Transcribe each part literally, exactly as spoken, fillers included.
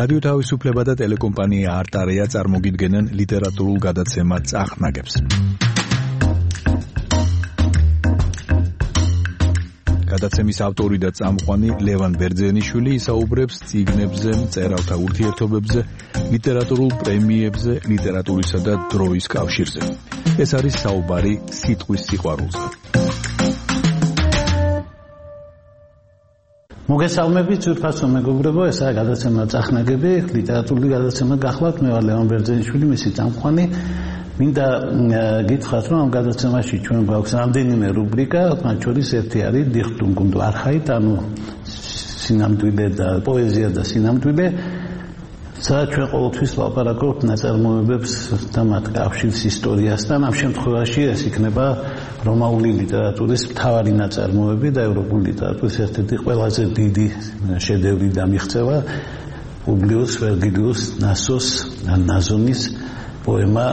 რადიო თავისუფლება და ტელეკომპანია არტარია წარმოგიდგენენ ლიტერატურულ გადაცემა წახნაგებს. გადაცემის ავტორი და წამყვანი ლევან ბერძენიშვილი ისაუბრებს წიგნებზე, მწერალთა ურთიერთობებზე, ლიტერატურულ პრემიებზე, ლიტერატურისა და დროის კავშირზე. ეს არის საუბარი სიტყვის სიყვარულზე. მოგესალმებით, ძვირფასო მეგობრებო, ესაა გადაცემა წახნაგები, ლიტერატურული გადაცემა გახლავთ, მე ვარ ლევან ბერძენიშვილი, მისი წამყვანი. მინდა გითხრათ, რომ ამ გადაცემაში ჩვენ გვაქვს რამდენიმე რუბრიკა, მათ შორის ერთი არის დიხტუნგ und Wahrheit, ანუ სინამდვილე და პოეზია და სინამდვილე. სადაც ჩვენ ყოველთვის ვლაპარაკობთ ნაწარმოებებს და მათ კავშირს ისტორიასთან. ამ შემთხვევაში ეს იქნება რომაული ლიტერატურის მთავარი ნაწარმოები და ევროპული ლიტერატურის ერთ-ერთი ყველაზე დიდი შედევრი და მიღწევა პუბლიუს ვერგილიუს ნასოს ნაზონის პოემა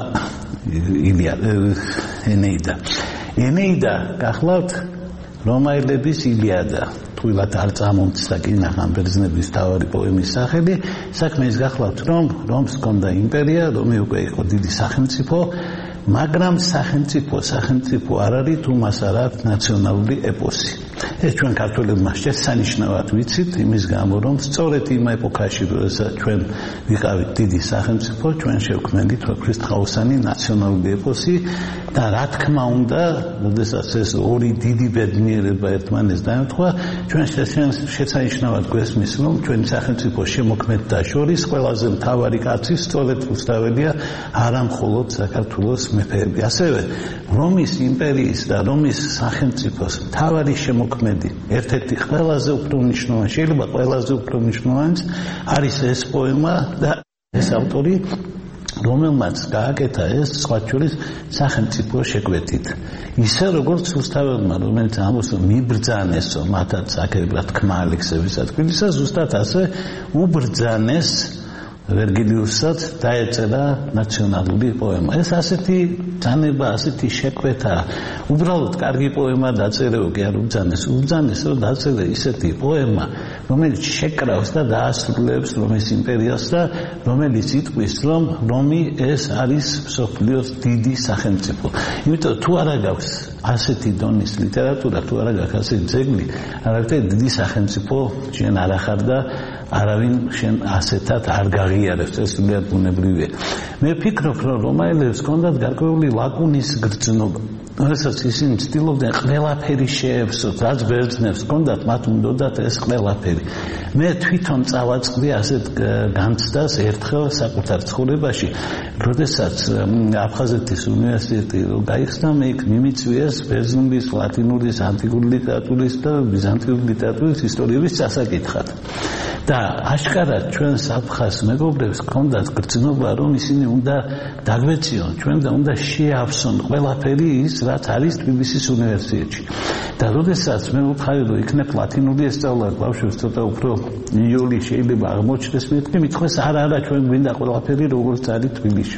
ენეიდა. ენეიდა გახლავთ რომაელების ილიადა. თუილად არ წამომცდა კი ნახან ბერძნების თავარი პოემის სახელი. საქმე ის გახლავთ, რომ რომს ჰქონდა იმპერია, რომი უკვე იყო დიდი სახელმწიფო, მაგრამ სახელმწიფო სახელმწიფო არ არის თუ მას არ აქვს ნაციონალური ეპოსი. ეს ჩვენ ქართველებმა შესანიშნავად ვიცით, იმის გამო რომ სწორედ იმ ეპოქაში, როდესაც ჩვენ ვიყავით დიდი სახელმწიფო, ჩვენ შევქმნით ქრისტეფორსანი ნაციონალური ეპოსი და რა თქმა უნდა, როდესაც ეს ორი დიდი ბედნიერება ერთმანეთს დაემთხვა, ჩვენ შესანიშნავად გვესმის, რომ ჩვენი სახელმწიფო შემოქმედთა შორის ყველაზე მთავარი კაცი სწორედ რუსთაველია, არა მხოლოდ საქართველოს მეფეები. ასევე რომის იმპერიის და რომის სახელმწიფოს მთავარი შემოქმედი, ერთ-ერთი ყველაზე უფრო მნიშვნელოვანი, შეიძლება ყველაზე უფრო მნიშვნელოვანი არის ეს პოემა და ეს ავტორი, რომელმაც გააკეთა ეს სხვა შორის სახელმწიფო შეკვეთით. ისე როგორც რუსთაველმა, რომელიც ამბობს მიბრძანესო მათაც აქებად თქმა ალექსევის ადგილისა, ზუსტად ასე უბრძანეს ვერგილიუსსაც დაეწერა ნაციონალური პოემა. ეს ასეთი ბრძანება, ასეთი შეკვეთა, უბრალოდ კარგი პოემა დაწერეო კი არ უბრძანეს, უბრძანეს რომ დაწერე ისეთი პოემა, რომელიც შეკრავს და დაასრულებს რომის იმპერიას და რომელიც იტყვის, რომ რომი ეს არის მსოფლიოს დიდი სახელმწიფო. იმიტომ თუ არა გაქვს ასეთი დონის ლიტერატურა, თუ არა გაქვს ასეთი ძეგლი, არაფერი დიდი სახელმწიფო შენ არ ახარ და არავინ შენ ასეთად არ გაღიარებს, ეს სულიად ბუნებრივია. მე ვფიქრობ, რომ რომაელებს ჰქონდათ გარკვეული ლაკუნის გრძნობა. როდესაც ისინი ცდილობდნენ ყველაფერი შეეფსოთ, რაც ბერძნებს ჰქონდათ, მათ უნდათ ეს ყველაფერი. მე თვითონ წავაწყდი ასეთ განცდას ერთხელ საკუთარ ცხოვრებაში, როდესაც აფხაზეთის უნივერსიტეტი გაიხსნა, მე იქ მიმიწვიეს ბერძნულის, ლათინურის, ანტიკური ლიტერატურის და ბიზანტიური ლიტერატურის ისტორიების წასაკითხად. და აშკარად ჩვენ საფხაზ მეგობრებს ჰქონდათ გრძნობა, რომ ისინი უნდა დაგვეციონ, ჩვენ და უნდა შეავსონ ყველაფერი ის, რაც არის თბილისის უნივერსიტეტში. და როდესაც მე ვუთხარი, რომ იქნებ ლათინური ესწავლა, ბავშვებს ცოტა უფრო იოლი შეიძლება აღმოჩნდეს, მეთქი მithქვეს არა, არა, ჩვენ გვინდა ყველაფერი როგორც არის თბილისში.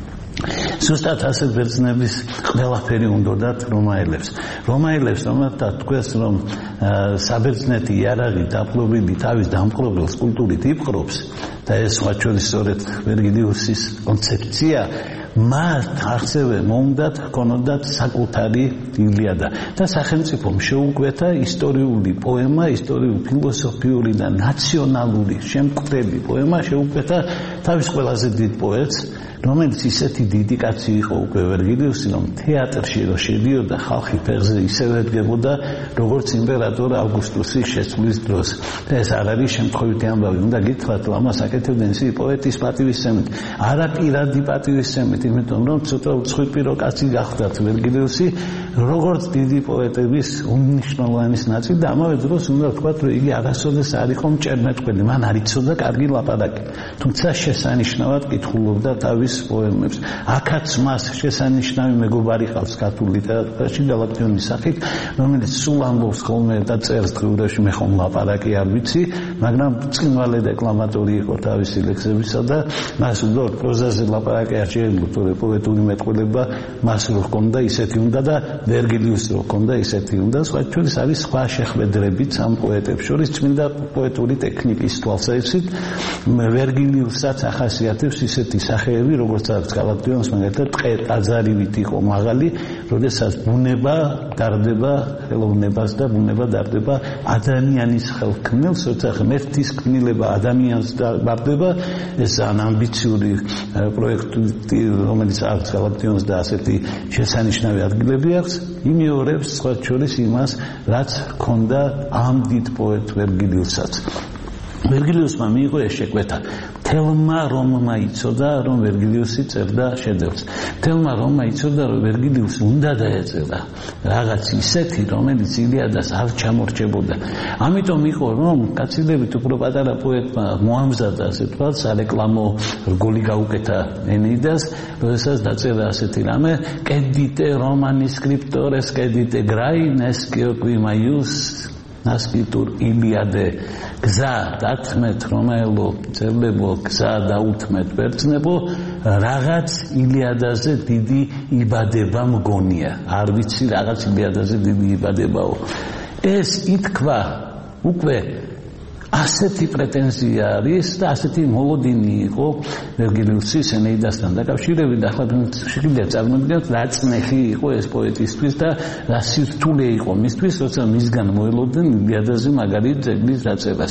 ზუსტად ასე ბერძნების ყველაფერი უნდათ რომაელებს. რომაელებს რომელთა თქვეს, რომ საბერძნეთი იარაღი დაპყრობილი თავის დამპყრობელს კულტურით იპყრობს და ეს სხვა შორის სწორედ ვერგილიუსის კონცეფცია, მათ ასევე მოუნდათ ჰქონოდათ საკუთარი ილიადა და სახელმწიფომ შეუკვეთა ისტორიული პოემა, ისტორიული ფილოსოფიური და ნაციონალური შემკვრელი პოემა შეუკვეთა თავის ყველაზე დიდ პოეტს, რომელიც ისეთი დიდი კაცი იყო უკვე ვერგილიუსი, რომ თეატრში რო შედიოდა, ხალხი ფეხზე ისევ ედგებოდა, როგორც იმპერატორ ავგუსტუსის შეცვლის დროს. და ეს არ არის შემთხვევითი ამბავი. უნდა გითხრათ, რომ ამას აკეთებდნენ ისინი პოეტის პატივისცემით, არა პირადი პატივისცემით, იმიტომ რომ ცოტა უცხოპირო კაცი გახდათ ვერგილიუსი, როგორც დიდი პოეტების უმნიშვნელოვანის ნაწილი და ამავე დროს უნდა ვთქვათ, რომ იგი არასოდეს არ იყო მჭერმეტყველი, მან არ იცოდა კარგი ლაპარაკი, თუმცა შესანიშნავად კითხულობდა თავის პოემებს. აქაც მას შესანიშნავი მეგობარი ყავს ქართულ ლიტერატურაში, გალაქტიონის სახით, რომელიც სულ ამბობს ხოლმე და წერს დღეურებში, მე ხომ ლაპარაკი არ ვიცი, მაგრამ ბრწყინვალე დეკლამატორი იყო თავისი ლექსებისა და მას უბრალოდ პროზაზე ლაპარაკი არ შეიძლება თორე პოეტური მეტყველება მას რო ჰქონდა ისეთი უნდა და ვერგილიუსს რო ჰქონდა ისეთი უნდა. სხვა შორის არის სხვა შეხვედრებიც ამ პოეტებს შორის წმინდა პოეტური ტექნიკის თვალსაზრისით. ვერგილიუსაც ახასიათებს ისეთი სახეები, როგორც არის გალაქტიონს მაგალითად ტყე ტაძარივით იყო მაღალი, როდესაც ბუნება დარდება ხელოვნებას და ბუნება დარდება ადამიანის ხელქმნელს, როცა ღმერთის ქმნილება ადამიანს დარდება, ეს ძალიან ამბიციური პროექტი, რომელიც აქვს გალაქტიონს და ასეთი შესანიშნავი ადგილები აქვს, იმეორებს სხვა შორის იმას, რაც ჰქონდა ამ დიდ პოეტ ვერგილიუსაც. ვერგილიუსმა მიიღო ეს შეკვეთა. თელმა რომმა იცოდა, რომ ვერგილიუსი წერდა შედევრს. თელმა რომმა იცოდა, რომ ვერგილიუსი უნდა დაეწერა რაღაც ისეთი, რომელიც ილიადას არ ჩამორჩებოდა. ამიტომ იყო, რომ კაცილებით უფრო პატარა პოეტმა მოამზადა, ასე ვთქვათ, სარეკლამო რგოლი გაუკეთა ენეიდას, როდესაც დაწერა ასეთი რამე, კედიტე რომანის სკრიპტორეს, კედიტე გრაინეს, კიოკვი მაიუს ნასკიტურ ილიადე გზა დათმეთ რომაელო წერლებო გზა დაუთმეთ ბერძნებო რაღაც ილიადაზე დიდი იბადება მგონია არ ვიცი რაღაც ილიადაზე დიდი იბადებაო ეს ითქვა უკვე ასეთი პრეტენზია არის და ასეთი მოლოდინი იყო ვერგილიუსის ენეიდასთან დაკავშირებით და ახლა შეიძლება წარმოიდგინოთ რა წნეხი იყო ეს პოეტისთვის და რა სირთულე იყო მისთვის როცა მისგან მოელოდნენ ილიადაზე მაგარი ძეგლის დაწერას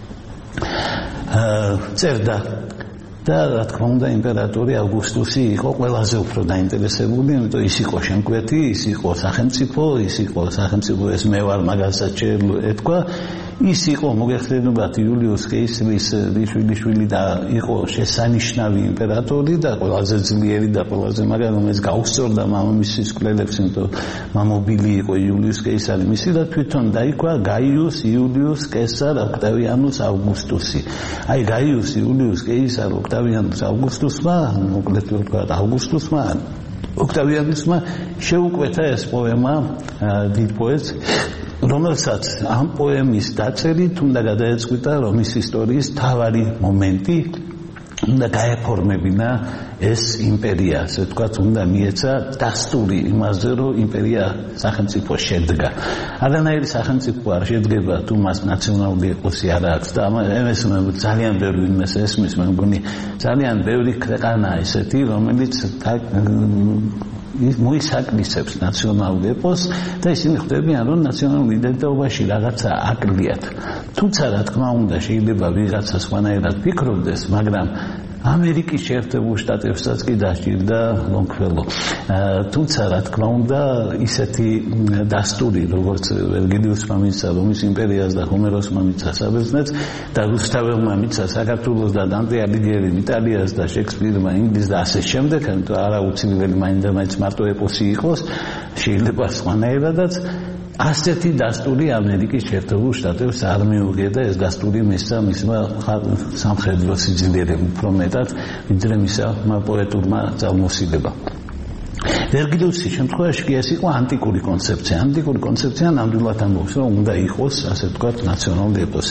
წერდა და რა თქმა უნდა იმპერატორი ავგუსტუსი იყო ყველაზე უფრო დაინტერესებული, იმიტომ ის იყო შემკვეთი, ის იყო სახელმწიფო, ის იყო სახელმწიფო ეს მე ვარ მაგასაც ეთქვა, ის იყო მოგეხსენებათ იულიუს კეისრის შვილი და იყო შესანიშნავი იმპერატორი და ყველაზე ძლიერი და ყველაზე მაგარი რომელიც გაუსწორდა მამამისის კვლელებს, იმიტომ მამობილი იყო იულიუს კეისარი მისი და თვითონ დაიქვა გაიუს იულიუს კესარ ოქტავიანუს ავგუსტუსი. აი გაიუს იულიუს კეისარ ოქტავიანუს ავგუსტუსმა, მოკლედ ვთქვათ ავგუსტუსმა ოქტავიანუსმა შეუკვეთა ეს პოემა დიდ პოეტს რომელსაც ამ პოემის დაწერით უნდა გადაეწყვიტა რომის ისტორიის მთავარი მომენტი უნდა გაეფორმებინა ეს იმპერია, ასე ვთქვათ, უნდა მიეცა დასტური იმაზე, რომ იმპერია სახელმწიფო შედგა. არანაირი სახელმწიფო არ შედგება, თუ მას ნაციონალური ეთოსი არ აქვს და ამას ძალიან ბევრი ვინმეს ესმის, მე მგონი ძალიან ბევრი ქვეყანაა ესეთი, რომელიც მოისაკნისებს ნაციონალურ ეპოსს და ისინი ხვდებიან, რომ ნაციონალურ იდენტობაში რაღაცა აკლიათ. თუმცა რა თქმა უნდა, შეიძლება ვიღაცა სხვანაირად ფიქრობდეს, მაგრამ ამერიკის შეერთებულ შტატებსაც კი დასჭირდა ლონგფელო. თუმცა რა თქმა უნდა, ისეთი დასტური, როგორც ვერგილიუსმა მიცა რომის იმპერიას და ჰომეროსმა მიცა საბერძნეთს და რუსთაველმა მიცა საქართველოს და დანტე ალიგიერიმ იტალიას და შექსპირმა ინგლისს და ასე შემდეგ, ანუ არაუცილებელი მაინდა მაინც მარტო ეპოსი იყოს, შეიძლება სხვანაირადაც ასეთი დასტური ამერიკის შეერთებულ შტატებს არ მიუღია და ეს დასტური მისცა მისმა სამხედრო სიძლიერემ უფრო მეტად, ვიდრე მისცა პოეტურმა ძალმოსილებამ. ვერგილიუსის შემთხვევაში კი ეს იყო ანტიკური კონცეფცია. ანტიკური კონცეფცია ნამდვილად ამბობს, რომ უნდა იყოს, ასე ვთქვათ, ნაციონალური ეპოსი.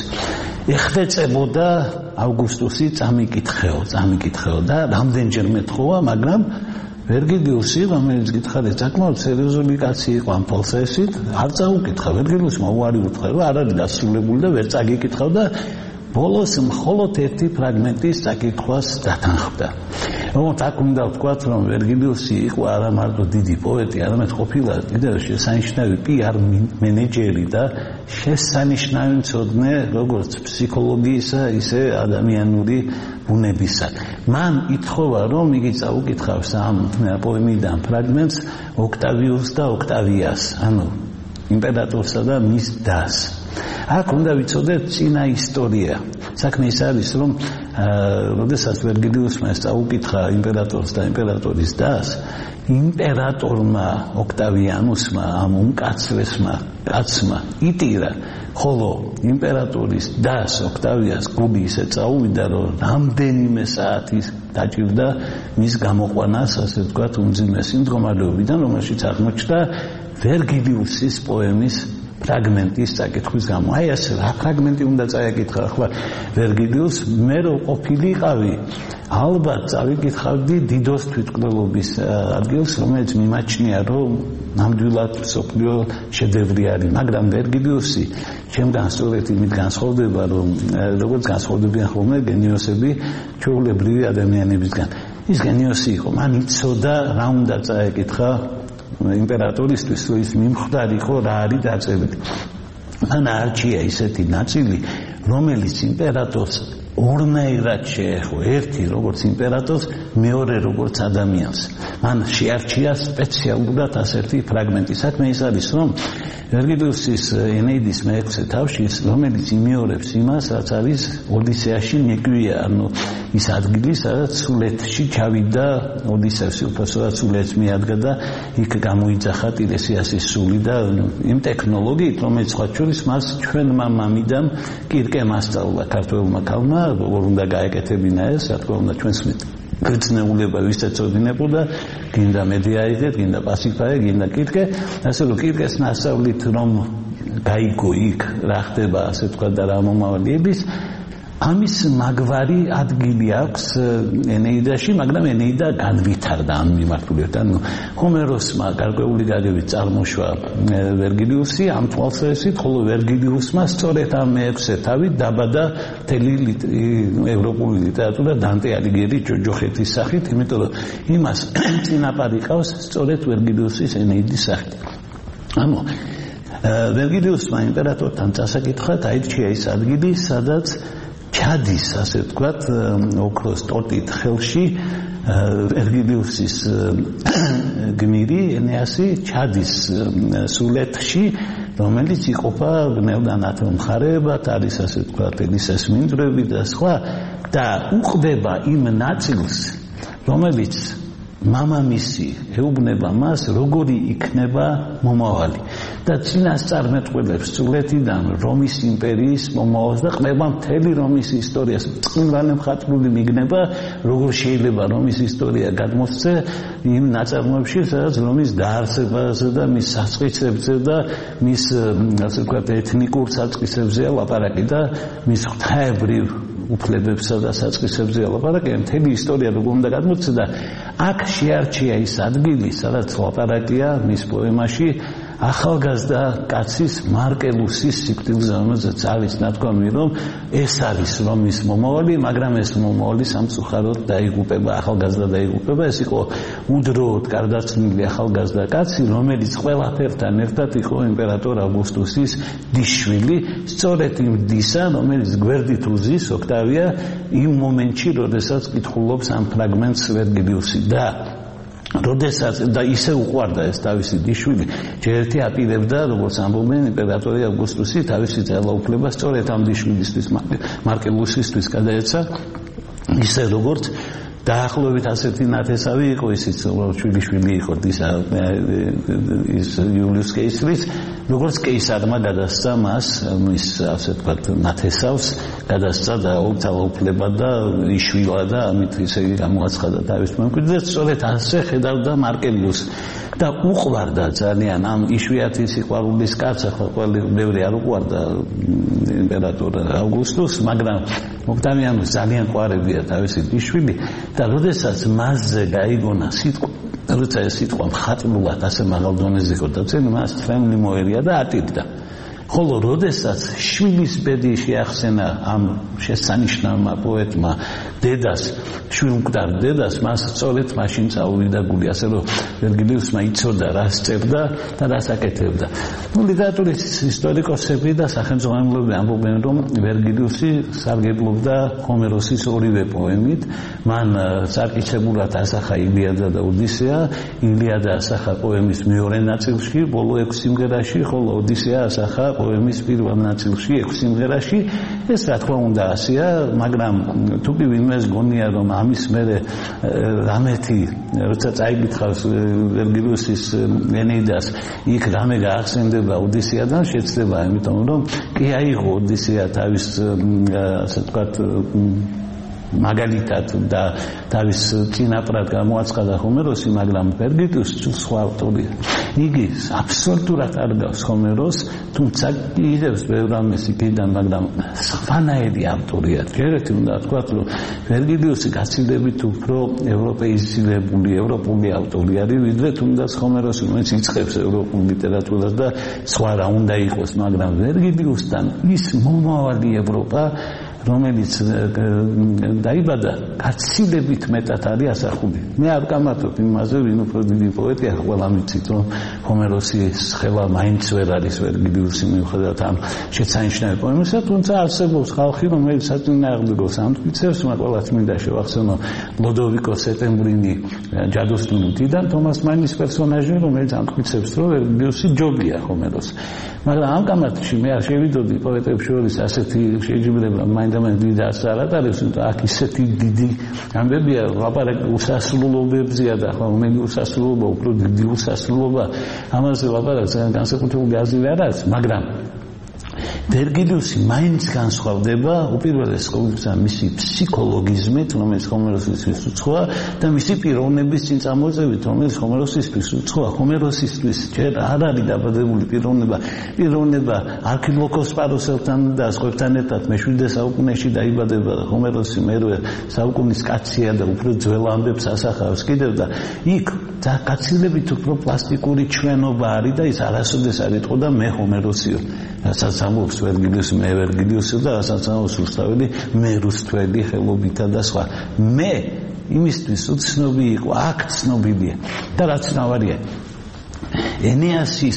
ეხდეწებოდა ავგუსტუსი წამიკითხეო, წამიკითხეო და რამდენჯერმე თხოვა, მაგრამ ვერგილიუსი, რომელიც გითხარით, საკმაოდ სერიოზული კაცი იყო ამ თვალსაზრისით, არ წაუკითხა. ვერგილიუსმა უარი უთხრა, რომ არ არის დასრულებული და ვერ წაგიკითხავ და ბოლოს მხოლოდ ერთი ფრაგმენტის წაკითხვას დათანხმდა. რომ აქ უნდა ვთქვათ, რომ ვერგილიუსი იყო არა მარტო დიდი პოეტი, არამედ ყოფილა კიდევ შესანიშნავი პიარ მენეჯერი და შესანიშნავი მცოდნე როგორც ფსიქოლოგიისა, ისე ადამიანური ბუნებისა. მან ითხოვა, რომ იგი წაუკითხავს ამ პოემიდან ფრაგმენტს ოქტავიუსს და ოქტავიას, ანუ იმპერატორსა და მის დას. აქ უნდა ვიცოდეთ წინა ისტორია. საქმე ის არის, რომ როდესაც ვერგილიუსმა ეს წაუკითხა იმპერატორს და იმპერატორის დას, იმპერატორმა ოქტავიანუსმა, ამ უმკაცრესმა კაცმა იტირა, ხოლო იმპერატორის დას ოქტავიას გული ისე წაუვიდა, რომ რამდენიმე საათის დაჭირდა მის გამოყვანას, ასე ვთქვათ, უმძიმესი მდგომარეობიდან, რომელშიც აღმოჩნდა ვერგილიუსის პოემის ფრაგმენტის საკითხვის გამო. აი ასე რა ფრაგმენტი უნდა წაეკითხა ახლა ვერგილიუსს, მე რო ყოფილიყავი, ალბათ წავიკითხავდი დიდოს თვითმკვლელობის ადგილს, რომელიც მიმაჩნია, რომ ნამდვილად მსოფლიო შედევრი არის, მაგრამ ვერგილიუსი ჩემგან სწორედ იმით განსხვავდება, რომ როგორც განსხვავდებიან ხოლმე გენიოსები ჩვეულებრივი ადამიანებისგან. ის გენიოსი იყო, მან იცოდა რა უნდა წაეკითხა იმპერატორისთვის, რომ ის მიმხვდარი იყო რა არის დაწერილი. მან არჩია ისეთი ნაწილი, რომელიც იმპერატორს ორნაირად შეეხო, ერთი როგორც იმპერატორს, მეორე როგორც ადამიანს. მან შეარჩია სპეციალურად ასეთი ფრაგმენტი. საქმე ის არის, რომ ვერგილიუსის ენეიდის მეექვსე თავში, რომელიც იმეორებს იმას, რაც არის ოდისეაში ნეგვია, ანუ ის ადგილი, სადაც სულეთში ჩავიდა ოდისევსი, უბრალოდ სულეთს მიადგა და იქ გამოიძახა ტირესიასის სული და იმ ტექნოლოგიით, რომელიც სხვა შორის მას ჩვენმა მამიდამ კირკემ ასწავლა ქართველმა ქალმა, როგორ უნდა გაეკეთებინა ეს, რა თქმა უნდა ჩვენს გრძნეულება ვისეწოდინებოდა, გინდა მედიაიდეთ, გინდა პასიფაე, გინდა კირკე, ასე რომ კირკეს ნასწავლით რომ გაიგო იქ რა ხდება, ასე თქვა და რა მომავლიების, ამის მაგვარი ადგილი აქვს ენეიდაში, მაგრამ ენეიდა განვითარდა ამ მიმართულებით. ანუ ჰომეროსმა გარკვეული გაგებით წარმოშვა ვერგილიუსი ამ თვალსაზრისით, ხოლო ვერგილიუსმა სწორედ ამ მეექვსე თავით დაბადა მთელი ევროპული ლიტერატურა დანტე ალიგიერი ჯოჯოხეთის სახით, იმიტომ რომ იმას წინაპარი ყავს სწორედ ვერგილიუსის ენეიდის სახით. ანუ ვერგილიუსმა იმპერატორთან წასაკითხა, დაირჩია ის ადგილი, სადაც ჩადის, ასე ვთქვათ, ოქროს ტოტით ხელში ვერგილიუსის გმირი ენეასი ჩადის სულეთში, რომელიც იყოფა გნევდანათ მხარეებად, არის ასე ვთქვათ, ელისეს მინდვრები და სხვა და უხდება იმ ნაწილს, რომელიც მამამისი ეუბნება მას, როგორი იქნება მომავალი და წინასწარმეტყველებს სულეთიდან რომის იმპერიის მომავალს და ყდება მთელი რომის ისტორიას. წყნრანი მხატვრული მიგნება, როგორ შეიძლება რომის ისტორია გადმოსცე იმ ნაწარმოებში, სადაც რომის დაარსებაზე და მის საწყისებზე და მის, ასე ვთქვათ, ეთნიკურ საწყისებზეა ლაპარაკი და მის ღვთაებრივ უფლებებსა და საწყისებზეა ლაპარაკი, მთელი ისტორია როგორ უნდა გადმოსცე და აქ შეარჩია ის ადგილი, სადაც ლაპარაკია მის პოემაში ახალგაზრდა კაცის მარკელუსის სიკვდილზე, რომელზეც არის ნათქვამი, რომ ეს არის რომის მომავალი, მაგრამ ეს მომავალი სამწუხაროდ დაიღუპება, ახალგაზრდა დაიღუპება. ეს იყო უდროოდ გარდაცვლილი ახალგაზრდა კაცი, რომელიც ყველაფერთან ერთად იყო იმპერატორ ავგუსტუსის დისშვილი, სწორედ იმ დისა, რომელიც გვერდით უზის ოქტავია იმ მომენტში, როდესაც კითხულობს ამ ფრაგმენტს ვერგილიუსი და როდესაც და ისე უყვარდა ეს თავისი დიშვილი, ჯერ ერთი აპირებდა, როგორც ამბობენ, იმპერატორი ავგუსტუსი თავისი ძალაუფლება სწორედ ამ დიშვილისთვის, მარკელუსისთვის გადაეცა, ისე როგორც დაახლოებით ასეთი ნათესავი იყო, ისიც შვილიშვილი იყო ისა ის იულიუს კეისრის, როგორც კეისარმა გადასცა მას, მის ასე ვთქვათ, ნათესავს გადასცა და ძალაუფლება და იშვილა და ამით ისე გამოაცხადა თავის მემკვიდრედ, სწორედ ასე ხედავდა მარკელიუსს და უყვარდა ძალიან ამ იშვიათი სიყვარულის კაცს, ახლა ბევრი არ უყვარდა იმპერატორ ავგუსტუსს, მაგრამ ოქტავიანოს ძალიან ყვარებია თავისი დიშვილი და როდესაც მასზე გაიგონა სიტყვა, როცა ეს სიტყვა მხატვრულად ასე მაღალ დონეზე იყო დაცემული, მას ცხენლი მოერია და ატირდა. ხოლო როდესაც შვილის ბედი შეახსენა ამ შესანიშნავმა პოეტმა დედას, შვილმკვდარ დედას, მას სწორედ მაშინ წაუვიდა გული, ასე რომ ვერგილიუსმა იცოდა რა სწერდა და რა საკეთებდა. ნუ ლიტერატურის ისტორიკოსები და სახელმძღვანელოები ამბობენ, რომ ვერგილიუსი სარგებლობდა ჰომეროსის ორივე პოემით, მან საკითხებურად ასახა ილიადა და ოდისეა, ილიადა ასახა პოემის მეორე ნაწილში, ბოლო ექვს სიმღერაში, ხოლო ოდისეა ასახა პოემის პირველ ნაწილში, ექვს სიმღერაში. ეს რა თქმა უნდა ასეა, მაგრამ თუ კი ვინმეს გონია, რომ ამის მერე რამეთი, როცა წაიკითხავს ვერგილიუსის ენეიდას, იქ რამე გაახსენდება ოდისეადან, შეცდება, იმიტომ რომ კი აიღო ოდისეა თავის, ასე ვთქვათ, მაგალითად და თავის წინაპრად გამოაცხადა ჰომეროსი, მაგრამ ვერგილიუსი სხვა ავტორია. იგი აბსოლუტურად არ გავს ჰომეროს, თუმცა კიდევ ბევრ ამას იქიდან, მაგრამ სხვანაირი ავტორია. ჯერეთი უნდა ვთქვათ, რომ ვერგილიუსი გაცილებით უფრო ევროპეიზირებული, ევროპული ავტორი არის, ვიდრე თუნდაც ჰომეროსი, რომელიც იწყებს ევროპულ ლიტერატურას და სხვა რა უნდა იყოს, მაგრამ ვერგილიუსთან ის მომავალი ევროპა, რომელიც დაიბადა, გაცილებით მეტად არის ასახული. მე არ გამართობ იმაზე, ვინ უფრო დიდი პოეტია, ყველა მიცით, რომ ჰომეროსის ხელა მაინც ვერ არის ვერგილიუსი მიუხედავად ამ შეცანიშნავი პოემისა, თუმცა არსებობს ხალხი, რომელიც საწინააღმდეგოს ამტკიცებს, მაგრამ ყველას მინდა შევახსენო ლოდოვიკო სეტემბრინი ჯადოსნური მტიდან, თომას მანის პერსონაჟი, რომელიც ამტკიცებს, რომ ვერგილიუსი ჯობია ჰომეროს. მაგრამ ამ გამართში მე არ შევიდოდი პოეტებს შორის ასეთი შეჯიბრება, მაინც დიდას არ არის, აქ ისეთი დიდი ამბებია, ლაპარაკი უსასრულობებზეა და ხოლმე უსასრულობა, უფრო დიდი უსასრულობა, ამაზე ლაპარაკს განსაკუთრებული აზრი არ არის, მაგრამ ვერგილიუსი მაინც განსხვავდება უპირველეს ყოვლისა მისი ფსიქოლოგიზმით, რომელიც ჰომეროსისთვის უცხოა და მისი პიროვნების წინ წამოწევით, რომელიც ჰომეროსისთვის უცხოა. ჰომეროსისთვის ჯერ არ არის დაბადებული პიროვნება, პიროვნება არქილოკოს პაროსელთან და სხვებთან ერთად მეშვიდე საუკუნეში დაიბადება და ჰომეროსი მერვე საუკუნის კაცია და უფრო ძველ ამბებს ასახავს კიდევ და იქ და გაცილებით უფრო პლასტიკური ჩვენობა არის და ის არასოდეს არ იტყო და მე ჰომეროსიო. რასაც ამბობს ვერგილიუსი, მე ვერგილიუსი და რასაც ამბობს რუსთაველი, მე რუსთველი ხელობითა და სხვა. მე იმისთვის უცნობი იყო, აქ ცნობილია და რაც ნავარია. ენეასის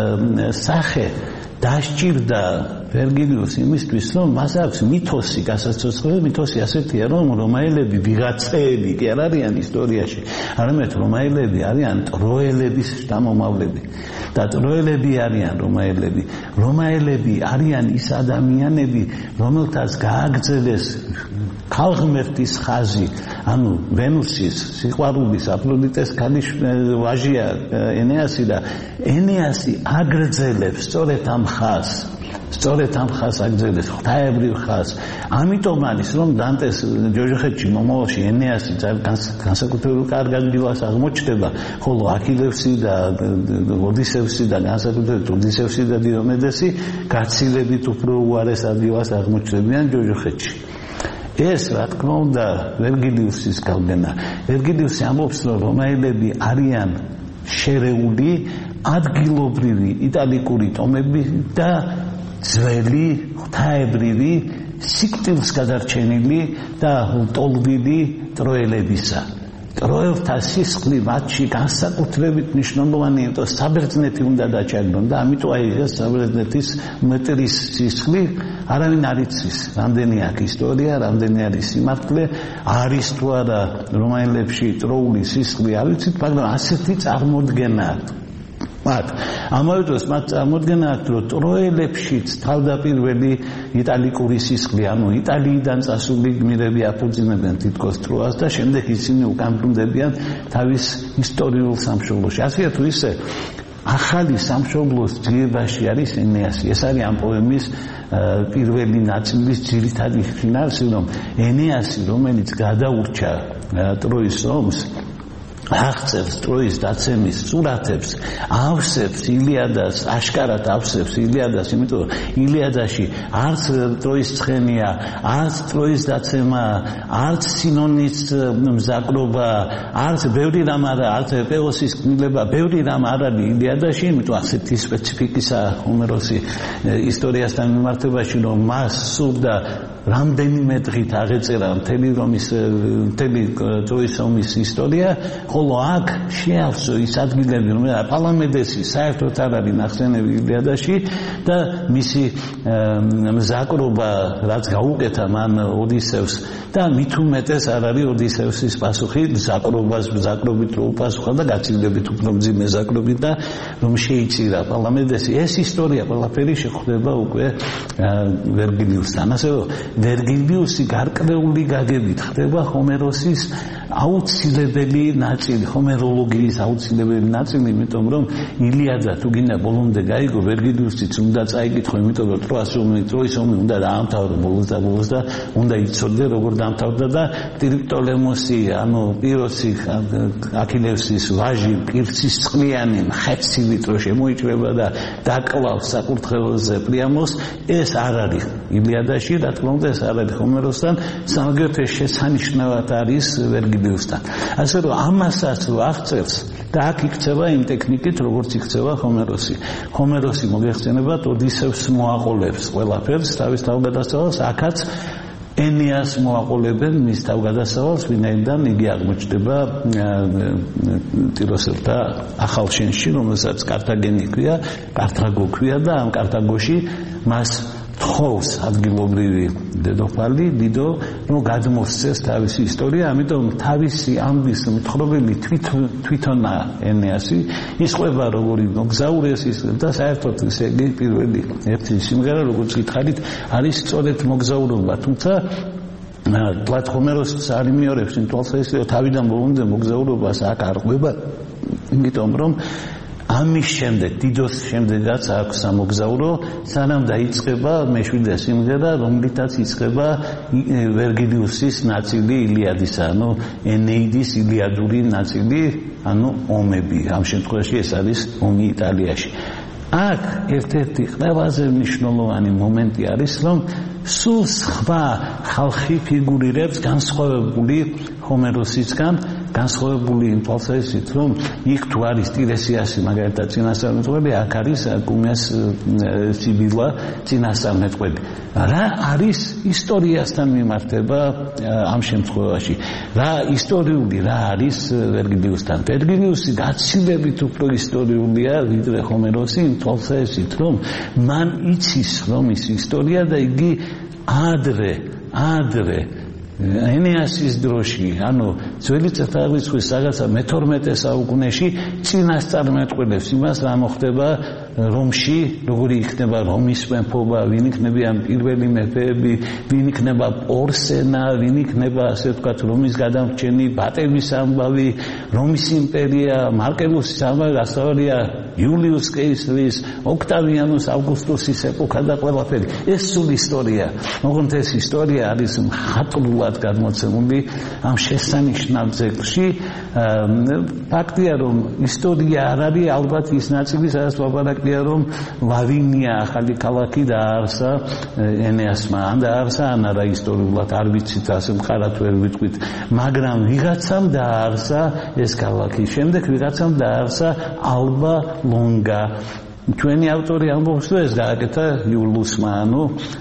სახე დასჭირდა ვერგილიუსი იმისთვის, რომ მას აქვს მითოსი გასაცოცხლე, მითოსი ასეთია, რომ რომაელები ვიღაცეები კი არ არიან ისტორიაში, არამედ რომაელები არიან ტროელების შთამომავლები. და ტროელები არიან რომაელები. რომაელები არიან ის ადამიანები, რომელთაც გააგრძელეს ქალღმერთის ხაზი, ანუ ვენუსის სიყვარულის აფროდიტეს ქალის ვაჟია ენეასი და ენეასი აგრძელებს სწორედ ამ ხაზს. სწორედ ამ ხაზს აგრძელებს ღვთაებრივ ხაზს. ამიტომ არის რომ დანტეს ჯოჯოხეთში მომავალში ენეასი განსაკუთრებულ კარგ ადგილას აღმოჩნდება, ხოლო აქილევსი და ოდისევსი და განსაკუთრებით ოდისევსი და დიომედესი გაცილებით უფრო უარეს ადგილას აღმოჩნდებიან ჯოჯოხეთში. ეს რა თქმა უნდა ვერგილიუსის გავლენა. ვერგილიუსი ამბობს, რომ რომაელები არიან შერეული ადგილობრივი იტალიკური ტომები და ძველი ღვთაებრივი სიკვდილს გადარჩენილი და ტოლვილი ტროელებისა. ტროელთა სისხლი მათში განსაკუთრებით მნიშვნელოვანია, იმიტომ საბერძნეთი უნდა დაჩაგდონ და ამიტომ აი ეს საბერძნეთის მეტრის სისხლი არავინ არ იცის, რამდენი აქ ისტორია, რამდენი არის სიმართლე, არის თუ არა რომაელებში ტროული სისხლი არ ვიცით, მაგრამ ასეთი წარმოდგენა აქვს. მათ ამავე დროს მათ წარმოდგენა აქვს, რომ ტროელებშიც თავდაპირველი იტალიკური სისხლი, ანუ იტალიიდან წასული გმირები აფუძინებენ თითქოს ტროას და შემდეგ ისინი უკან ბრუნდებიან თავის ისტორიულ სამშობლოში. ასე თუ ისე ახალი სამშობლოს ძიებაში არის ენეასი. ეს არის ამ პოემის პირველი ნაწილის ძირითადი ფინანსი, რომ ენეასი, რომელიც გადაურჩა ტროის ომს, აღწევს ტროის დაცემის სურათებს, ავსებს ილიადას, აშკარად ავსებს ილიადას, იმიტომ რომ ილიადაში არც ტროის ცხენია, არც ტროის დაცემა, არც სინონის მზაკრობა, არც ბევრი რამ არა, არც ეპეოსის კნილება, ბევრი რამ არ არის ილიადაში, იმიტომ ასეთი სპეციფიკისა ჰომეროსი ისტორიასთან მიმართებაში, რომ მას სურდა რამდენიმე დღით აღეწერა მთელი რომის მთელი ტროის ომის ისტორია, ხოლო აქ შეავსო ის ადგილები, რომელსაც პალამედესი საერთოდ არ არის ნახსენები ილიადაში და მისი მზაკრობა, რაც გაუკეთა მან ოდისევს და მით უმეტეს არ არის ოდისევსის პასუხი მზაკრობას, მზაკრობით რო უპასუხა და გაცილებით უფრო მძიმე ზაკრობით და რომ შეიწირა პალამედესი. ეს ისტორია ყველაფერი შეხვდება უკვე ვერგილიუსთან. ასე რომ ვერგილიუსი გარკვეული გაგებით ხდება ჰომეროსის აუცილებელი ნაწილი ნაწილი, ჰომეროლოგიის აუცილებელი ნაწილი, იმიტომ რომ ილიადა თუ გინდა ბოლომდე გაიგო, ვერგილიუსიც უნდა წაიკითხო, იმიტომ რომ ტროას ომი, ტროის ომი უნდა დაამთავრო ბოლოს და ბოლოს და უნდა იცოდე როგორ დაამთავრდა და ტრიპტოლემოსი, ანუ პიროსი, აქილევსის ვაჟი, პირცის წყლიანი, ხეცივით რო შემოიჭრება და დაკლავს საკურთხეველზე პრიამოს, ეს არ არის ილიადაში, რა თქმა უნდა, ეს არ არის ჰომეროსთან, სამაგერთ შესანიშნავად არის ვერგილიუსთან. ასე რომ ამასაც რო აღწერს და აქ იქცევა იმ ტექნიკით, როგორც იქცევა ჰომეროსი. ჰომეროსი მოგეხსენებათ, ოდისევს მოაყოლებს ყველაფერს, თავის თავგადასავალს, აქაც ენეას მოაყოლებენ მის თავგადასავალს, ვინაიდან იგი აღმოჩნდება ტიროსელთა ახალ შენში, რომელსაც კართაგენი ქვია, კართაგო ქვია და ამ კართაგოში მას თხოვს ადგილობრივი დედოფალი დიდო, რომ გადმოსცეს თავისი ისტორია, ამიტომ თავისი ამბის მთხრობელი თვითონა ენეასი, ის ყვება როგორი მოგზაური ის და საერთოდ ესე იგი პირველი ერთი სიმღერა, როგორც გითხარით, არის სწორედ მოგზაურობა, თუმცა თვათ ჰომეროსს არ იმეორებს იმ თვალსაზრისით, თავიდან ბოლომდე მოგზაურობას აქ არ ყვება, იმიტომ რომ ამის შემდეგ, დიდოს შემდეგაც აქვს სამოგზაურო, სანამ დაიწყება მეშვიდე სიმღერა, რომლითაც იწყება ვერგილიუსის ნაწილი ილიადისა, ანუ ენეიდის ილიადური ნაწილი, ანუ ომები. ამ შემთხვევაში ეს არის ომი იტალიაში. აქ ერთ-ერთი ყველაზე მნიშვნელოვანი მომენტი არის, რომ სულ სხვა ხალხი ფიგურირებს განსხვავებული ჰომეროსისგან, განსხვავებული იმ თვალსაზრისით, რომ იქ თუ არის ტირესიასი, მაგალითად წინასწარმეტყველი, აქ არის კუმიას სიბილა წინასწარმეტყველი. რა არის ისტორიასთან მიმართება ამ შემთხვევაში? რა ისტორიული რა არის ვერგილიუსთან? ვერგილიუსი გაცილებით უფრო ისტორიულია, ვიდრე ჰომეროსი, იმ თვალსაზრისით, რომ მან იცის რომ ის ისტორია და იგი ადრე, ადრე ენეასის დროში, ანუ ძველი წელთაღრიცხვის რაღაცა მეთორმეტე საუკუნეში წინასწარმეტყველებს იმას, რა მოხდება რომში, როგორი იქნება რომის მეფობა, ვინ იქნებიან პირველი მეფეები, ვინ იქნება პორსენა, ვინ იქნება, ასე ვთქვათ, რომის გადამრჩენი, ბატების ამბავი, რომის იმპერია, მარკელუსის ამბავი, გასავალია იულიუს კეისრის, ოქტავიანუს ავგუსტუსის ეპოქა და ყველაფერი. ეს სულ ისტორია. მოკლედ ეს ისტორია არის მხატვრულად გადმოცემული ამ შესანიშნავ ძეგლში. ფაქტია, რომ ისტორია არ არის ალბათ ის ნაწილი, სადაც ლაპარაკია, რომ ლავინია ახალი ქალაქი დააარსა ენეასმა, ან დააარსა, ან არა ისტორიულად არ ვიცით, ასე მხარად ვერ ვიტყვით, მაგრამ ვიღაცამ დააარსა ეს ქალაქი. შემდეგ ვიღაცამ დააარსა ალბა ლონგა. ჩვენი ავტორი ამბობს, რომ ეს გააკეთა იულუსმა, ანუ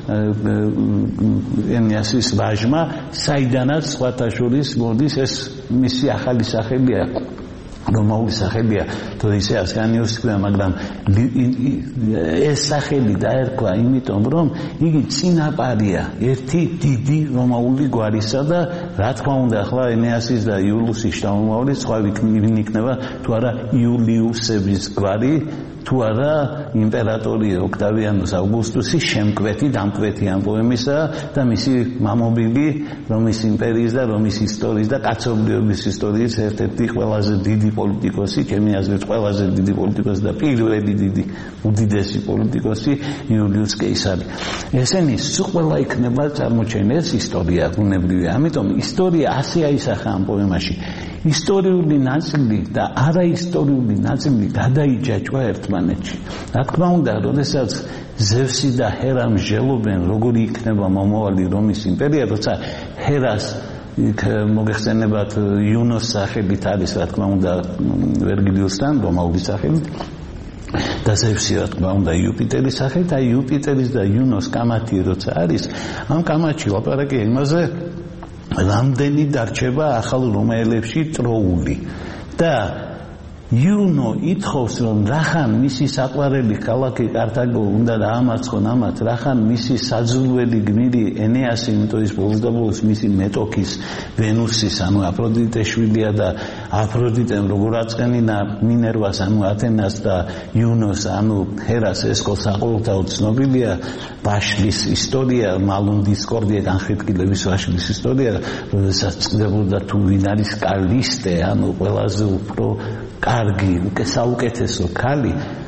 ენეასის ვაჟმა, საიდანაც სხვათა შორის მოდის ეს მისი ახალი სახელია, რომაული სახელია, თორე ასკანიუსი ქვია, მაგრამ ეს სახელი დაერქვა იმიტომ, რომ იგი წინაპარია ერთი დიდი რომაული გვარისა და რა თქმა უნდა, ახლა ენეასის და იულუსის შთამომავალი სხვა ვინ იქნება, თუ არა იულიუსების გვარი, თუ არა იმპერატორი ოქტავიანუს ავგუსტუსის შემკვეთი, დამკვეთი ამ პოემისა და მისი მამობილი რომის იმპერიის და რომის ისტორიის და კაცობრიობის ისტორიის ერთ-ერთი ყველაზე დიდი პოლიტიკოსი, ჩემი აზრით ყველაზე დიდი პოლიტიკოსი და პირველი დიდი უდიდესი პოლიტიკოსი იულიუს კეისარი. ესენი სულ ყველა იქნება წარმოჩენილ ისტორია ბუნებრივია. ამიტომ ისტორია ასე აისახა ამ პოემაში. ისტორიული ნაწილი და არაისტორიული ნაწილი გადაიჯაჭვა ერთმანეთში. რა თქმა უნდა, როდესაც ზევსი და ჰერა მსჯელობენ, როგორი იქნება მომავალი რომის იმპერია, როცა ჰერას მოგეხსენებათ იუნოს სახელით არის, რა თქმა უნდა, ვერგილიუსთან რომაული სახელით. და ზევსი რა თქმა უნდა იუპიტერის სახელით, აი იუპიტერის და იუნოს კამათი როცა არის, ამ კამათში ლაპარაკია იმაზე, რამდენი დარჩება ახალ რომაელებში ტროული და იუნო ითხოვს რომ რახან მისი საყვარელი ქალაქი კართაგო უნდა დაამარცხონ ამათ, რახან მისი საძულველი გმირი ენეასი, იმიტომ ის ბოლოს და ბოლოს მისი მეტოქის ვენუსის, ანუ აფროდიტეს შვილია და აფროდიტემ როგორ აწყენინა მინერვას, ანუ ათენას და იუნოს, ანუ ჰერას ესკო საყოველთაოდ ცნობილია ვაშლის ისტორია, მალუნ დისკორდია განხეთქილების ვაშლის ისტორია, როდესაც წდებოდა თუ ვინ არის კალისტე, ანუ ყველაზე უფრო კარგი, უკეთესო ქალი,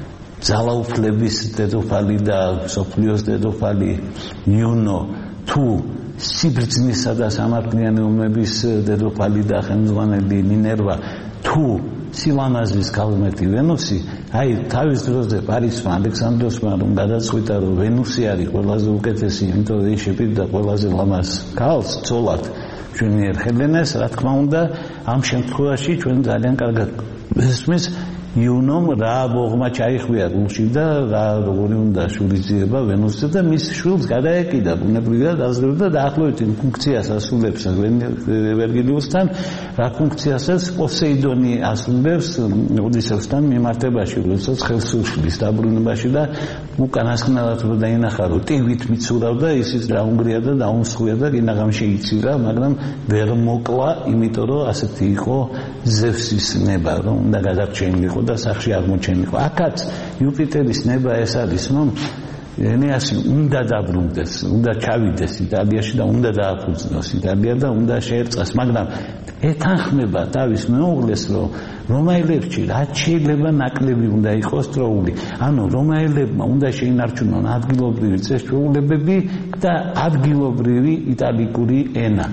ძალაუფლების დედოფალი და სოფლიოს დედოფალი იუნო, თუ სიბრძნისა და სამართლიანი ომების დედოფალი და ხელმძღვანელი მინერვა, თუ სილამაზის ქალმეტი ვენუსი, აი თავის დროზე პარიზმა ალექსანდროსმა რომ გადაწყვიტა რომ ვენუსი არის ყველაზე უკეთესი, იმიტომ რომ ის შეპირდა ყველაზე ლამაზ ქალს ცოლად ჩვენი ჰელენეს, რა თქმა უნდა, ამ შემთხვევაში ჩვენ ძალიან კარგად ესმის იუნომ რა ბოღმა ჩაიხვია გულში და რა როგორი უნდა შურიძიება ვენუსზე და მის შვილს გადაეკიდა ბუნებრივად აზრდა დაახლოებით იმ ფუნქციას ასრულებს ვერგილიუსთან, რა ფუნქციასაც პოსეიდონი ასრულებს ოდისევსთან მიმართებაში, როდესაც ხელს უშლის დაბრუნებაში და უკანასკნელად რო დაინახა რომ ტივით მიცურავდა, ისიც დაუნგრია და დაუნსხვია და კინაღამ შეიცირა, მაგრამ ვერ მოკლა, იმიტომ რომ ასეთი იყო ზევსის ნება, რომ უნდა გადარჩენილიყო და სახში აღმოჩენილიყო. აქაც იუპიტერის ნება ეს არის, რომ ენეასი უნდა დაბრუნდეს, უნდა ჩავიდეს იტალიაში და უნდა დააფუძნოს იტალია და უნდა შეერწყას, მაგრამ ეთანხმება თავის მეუღლეს, რომ რომაელებში რაც შეიძლება ნაკლები უნდა იყოს დროული. ანუ რომაელებმა უნდა შეინარჩუნონ ადგილობრივი წესჩვეულებები და ადგილობრივი იტალიკური ენა.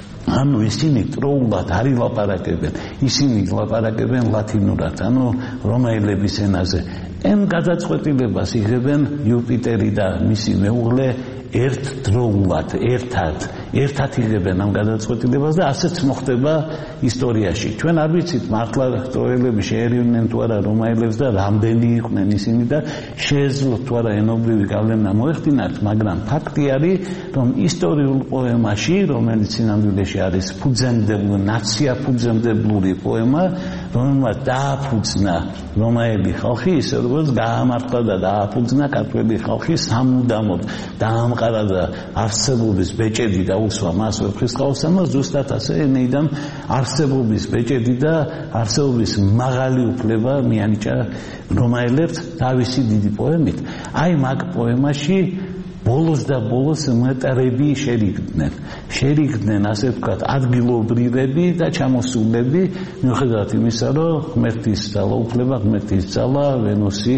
ანუ ისინი ტროულად არ ილაპარაკებენ, ისინი ლაპარაკებენ ლათინურად, ანუ რომაელების ენაზე. ამ გადაწყვეტილებას იღებენ იუპიტერი და მისი მეუღლე ერთდროულად, ერთად, ერთად იღებენ ამ გადაწყვეტილებას და ასეც მოხდება ისტორიაში. ჩვენ არ ვიცით მართლა ტროელები შეერიდნენ თუ არა რომაელებს და რამდენი იყვნენ ისინი და შეეძლოთ თუ არა ენობრივი გავლენა მოეხდინათ, მაგრამ ფაქტი არის, რომ ისტორიულ პოემაში, რომელიც სინამდვილეში არის ფუძემდებლური, ნაცია ფუძემდებლური პოემა, რომელმაც დააფუძნა რომაელი ხალხი, ისე როგორც გაამართლა და დააფუძნა ქართველი ხალხი სამუდამოდ დაამყარა და არსებობის ბეჭედი დაუსვა მას ვეფხისტყაოსანმა, ზუსტად ასე ენეიდამ არსებობის ბეჭედი და არსებობის მაღალი უფლება მიანიჭა რომაელებს თავისი დიდი პოემით. აი მაგ პოემაში ბოლოს და ბოლოს მეტრები შერიგდნენ. შერიგდნენ, ასე ვთქვათ, ადგილობრივები და ჩამოსულები, მიუხედავად იმისა, რომ ღმერთის ძალაუფლება, ღმერთის ძალა, ვენუსი,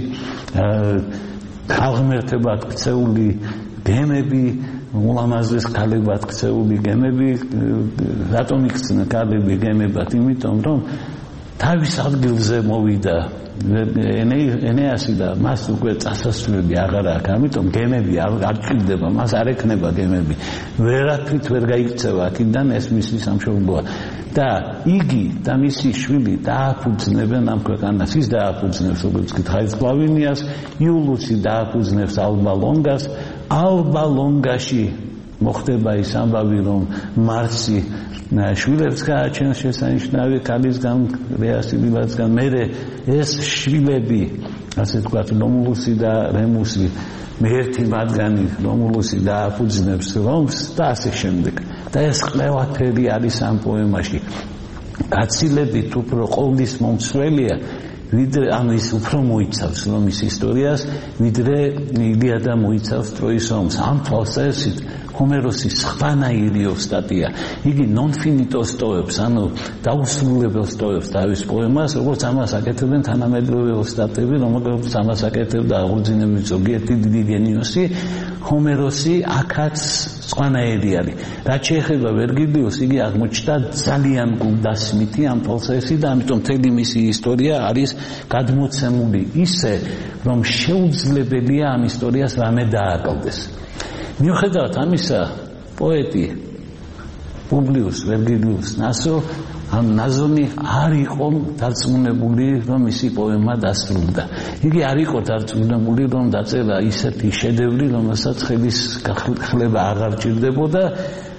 აღმერთებად ქცეული გემები, ულამაზეს ქალებად ქცეული გემები, რატომ იქცნენ ქალები გემებად? იმიტომ რომ თავის ადგილზე მოვიდა ენეასი და მას უკვე წასასვლელი აღარ აქვს, ამიტომ გემები არ ჭირდება, მას არ ექნება გემები. ვერაფრით ვერ გაიქცევა აქედან, ეს მისი სამშობლოა. და იგი და მისი შვილი დააფუძნებენ ამ ქვეყანას. ის დააფუძნებს, როგორც გითხარით, ფლავინიას, იულუსი დააფუძნებს ალბა ლონგას. ალბა ლონგაში მოხდება ის ამბავი, რომ მარსი შვილებს გააჩენს შესანიშნავი ქალისგან, რეასიბილაცგან. მერე ეს შვილები, ასე ვთქვათ, რომულუსი და რემუსი, ერთი მათგანი რომულუსი დააფუძნებს რომს და ასე შემდეგ. და ეს ყველაფერი არის ამ პოემაში. გაცილებით უფრო ყოვლის მომცველია, ვიდრე ანუ ის უფრო მოიცავს რომის ისტორიას, ვიდრე ილიადა მოიცავს ტროის ომს. ამ თვალსაზრისით ჰომეროსის სხვანაირი ოსტატია. იგი ნონ-ფინიტოს ტოვებს, ანუ დაუსრულებელს ტოვებს თავის პოემას, როგორც ამას აკეთებენ თანამედროვე ოსტატები, რომელსაც ამას აკეთებდა აღორძინების ზოგიერთი დიდი გენიოსი. ჰომეროსი აქაც სხვანაირი არის. რაც შეეხება ვერგილიუსს, იგი აღმოჩნდა ძალიან გულდასმითი ამ თვალსაზრისით და ამიტომ მთელი მისი ისტორია არის გადმოცემული ისე, რომ შეუძლებელია ამ ისტორიას რამე დააკლდეს. მიუხედავად ამისა, პოეტი პუბლიუს ვერგილიუს ნასო ამ ნაზონი არ იყო დარწმუნებული, რომ მისი პოემა დასრულდა. იგი არ იყო დარწმუნებული, რომ დაწერა ისეთი შედევრი, რომელსაც ხელის ხლება აღარ ჭირდებოდა.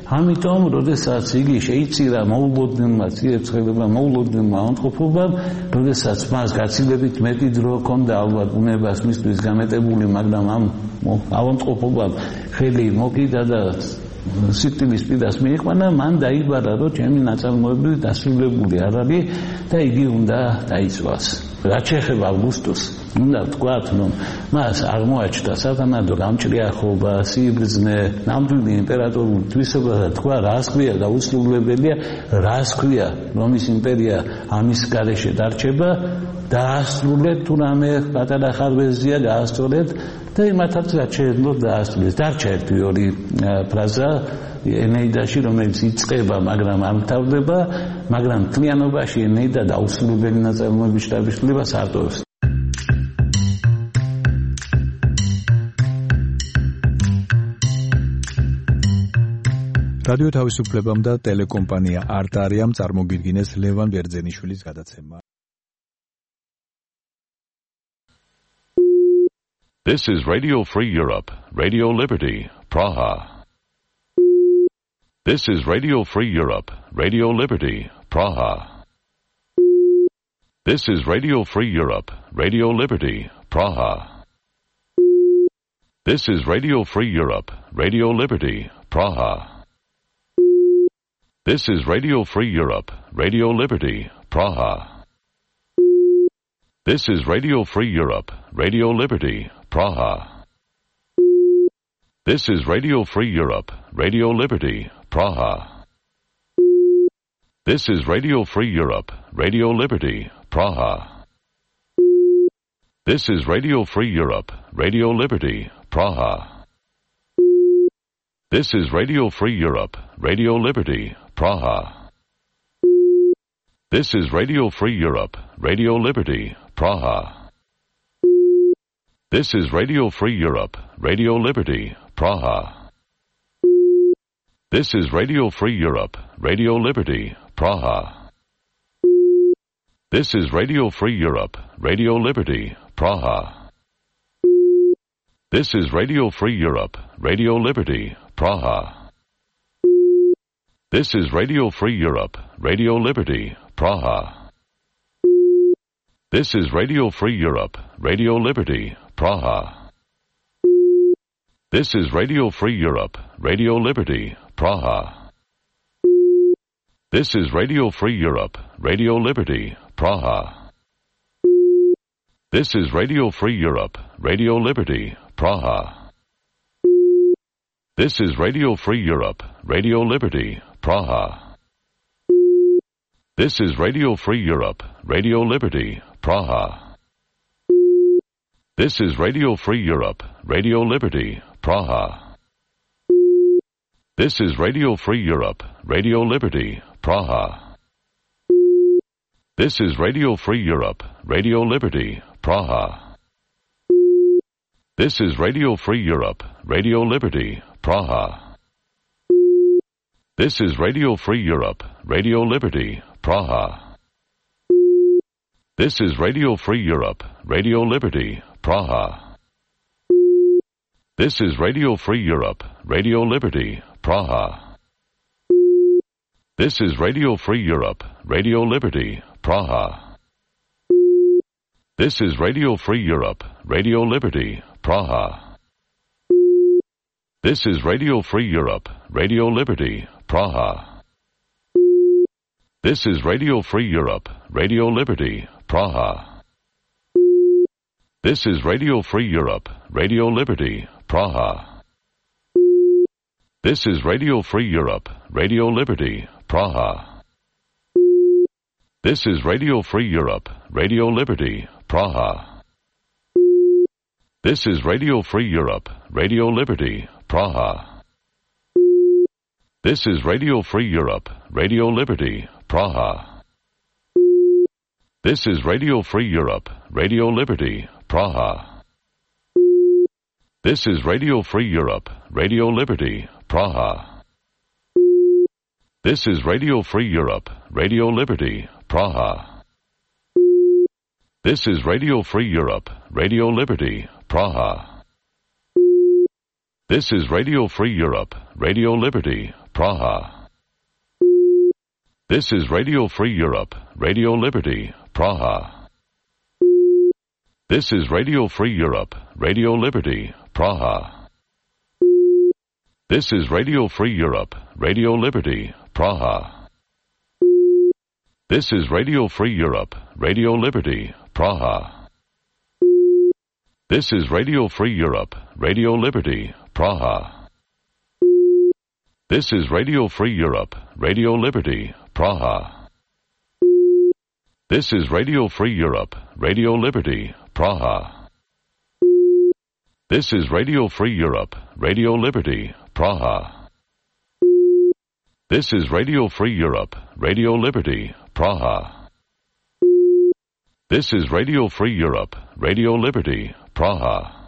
ამიტომ, როდესაც იგი შეიწირა მოულოდნელმა ციებ-ცხელებმა, მოულოდნელმა ავადმყოფობამ, როდესაც მას გაცილებით მეტი დრო ჰქონდა ალბათ უნებას მისთვის გამეტებული, მაგრამ ამ ავადმყოფობამ ხელი მოკიდა და სიკვდილის პირას მიიყვანა, მან დაიბარა, რომ ჩემი ნაწარმოები დასრულებული არ არის და იგი უნდა დაიცვას. რაც შეეხება ავგუსტუსს, უნდა ვთქვათ, რომ მას აღმოაჩნდა სათანადო გამჭრიახობა, სიბრძნე, ნამდვილი იმპერატორული თვისება და თქვა, რას ქვია გაუცნობლებელია, რას ქვია რომის იმპერია ამის გარეშე დარჩება, დაასრულეთ თუ რამე პატარა ხარვეზია დაასრულეთ და იმათაც რაც შეეძლო დაასრულეს. დარჩა ერთი ორი ფრაზა ენეიდაში, რომელიც იწყება, მაგრამ არ მთავრდება, მაგრამ მთლიანობაში ენეიდა დაუსრულებელი ნაწარმოების შთაბეჭდილებას არტოვებს. რადიო თავისუფლებამ და ტელეკომპანია არტარიამ წარმოგიდგინეს ლევან ბერძენიშვილის გადაცემა. This is Radio Free Europe, Radio Liberty, Praha. This is Radio Free Europe, Radio Liberty, Praha. This is Radio Free Europe, Radio Liberty, Praha. This is Radio Free Europe, Radio Liberty, Praha. This is Radio Free Europe, Radio Liberty, Praha. This is Radio Free Europe, Radio Liberty, Praha. This is Radio Free Europe, Radio Liberty, Praha. This is Radio Free Europe, Radio Liberty, Praha. This is Radio Free Europe, Radio Liberty, Praha. This is Radio Free Europe, Radio Liberty, Praha. This is Radio Free Europe, Radio Liberty, Praha. This is Radio Free Europe, Radio Liberty, Praha. This is Radio Free Europe, Radio Liberty, Praha. This is Radio Free Europe, Radio Liberty, Praha. This is Radio Free Europe, Radio Liberty, Praha. This is Radio Free Europe, Radio Liberty, Praha. This is Radio Free Europe, Radio Liberty, Praha. This is Radio Free Europe, Radio Liberty, Praha. This is Radio Free Europe, Radio Liberty, Praha. This is Radio Free Europe, Radio Liberty, Praha. This is Radio Free Europe, Radio Liberty, Praha. This is Radio Free Europe, Radio Liberty, Praha. This is Radio Free Europe, Radio Liberty, Praha. This is Radio Free Europe, Radio Liberty, Praha. This is Radio Free Europe, Radio Liberty, Praha. This is Radio Free Europe, Radio Liberty, Praha. This is Radio Free Europe, Radio Liberty, Praha. This is Radio Free Europe, Radio Liberty, Praha. This is Radio Free Europe, Radio Liberty, Praha. This is Radio Free Europe, Radio Liberty, Praha. This is Radio Free Europe, Radio Liberty, Praha. This is Radio Free Europe, Radio Liberty, Praha. This is Radio Free Europe, Radio Liberty, Praha. This is Radio Free Europe, Radio Liberty, Praha. This is Radio Free Europe, Radio Liberty, Praha. This is Radio Free Europe, Radio Liberty, Praha. This is Radio Free Europe, Radio Liberty, Praha. This is Radio Free Europe, Radio Liberty, Praha. This is Radio Free Europe, Radio Liberty, Praha. This is Radio Free Europe, Radio Liberty, Praha. This is Radio Free Europe, Radio Liberty, Praha. This is Radio Free Europe, Radio Liberty, Praha. This is Radio Free Europe, Radio Liberty, Praha. This is Radio Free Europe, Radio Liberty, Praha. This is Radio Free Europe, Radio Liberty, Praha. This is Radio Free Europe, Radio Liberty, Praha. This is Radio Free Europe, Radio Liberty, Praha. This is Radio Free Europe, Radio Liberty, Praha. This is Radio Free Europe, Radio Liberty, Praha. This is Radio Free Europe, Radio Liberty, Praha. This is Radio Free Europe, Radio Liberty, Praha. This is Radio Free Europe, Radio Liberty, Praha. This is Radio Free Europe, Radio Liberty, Praha.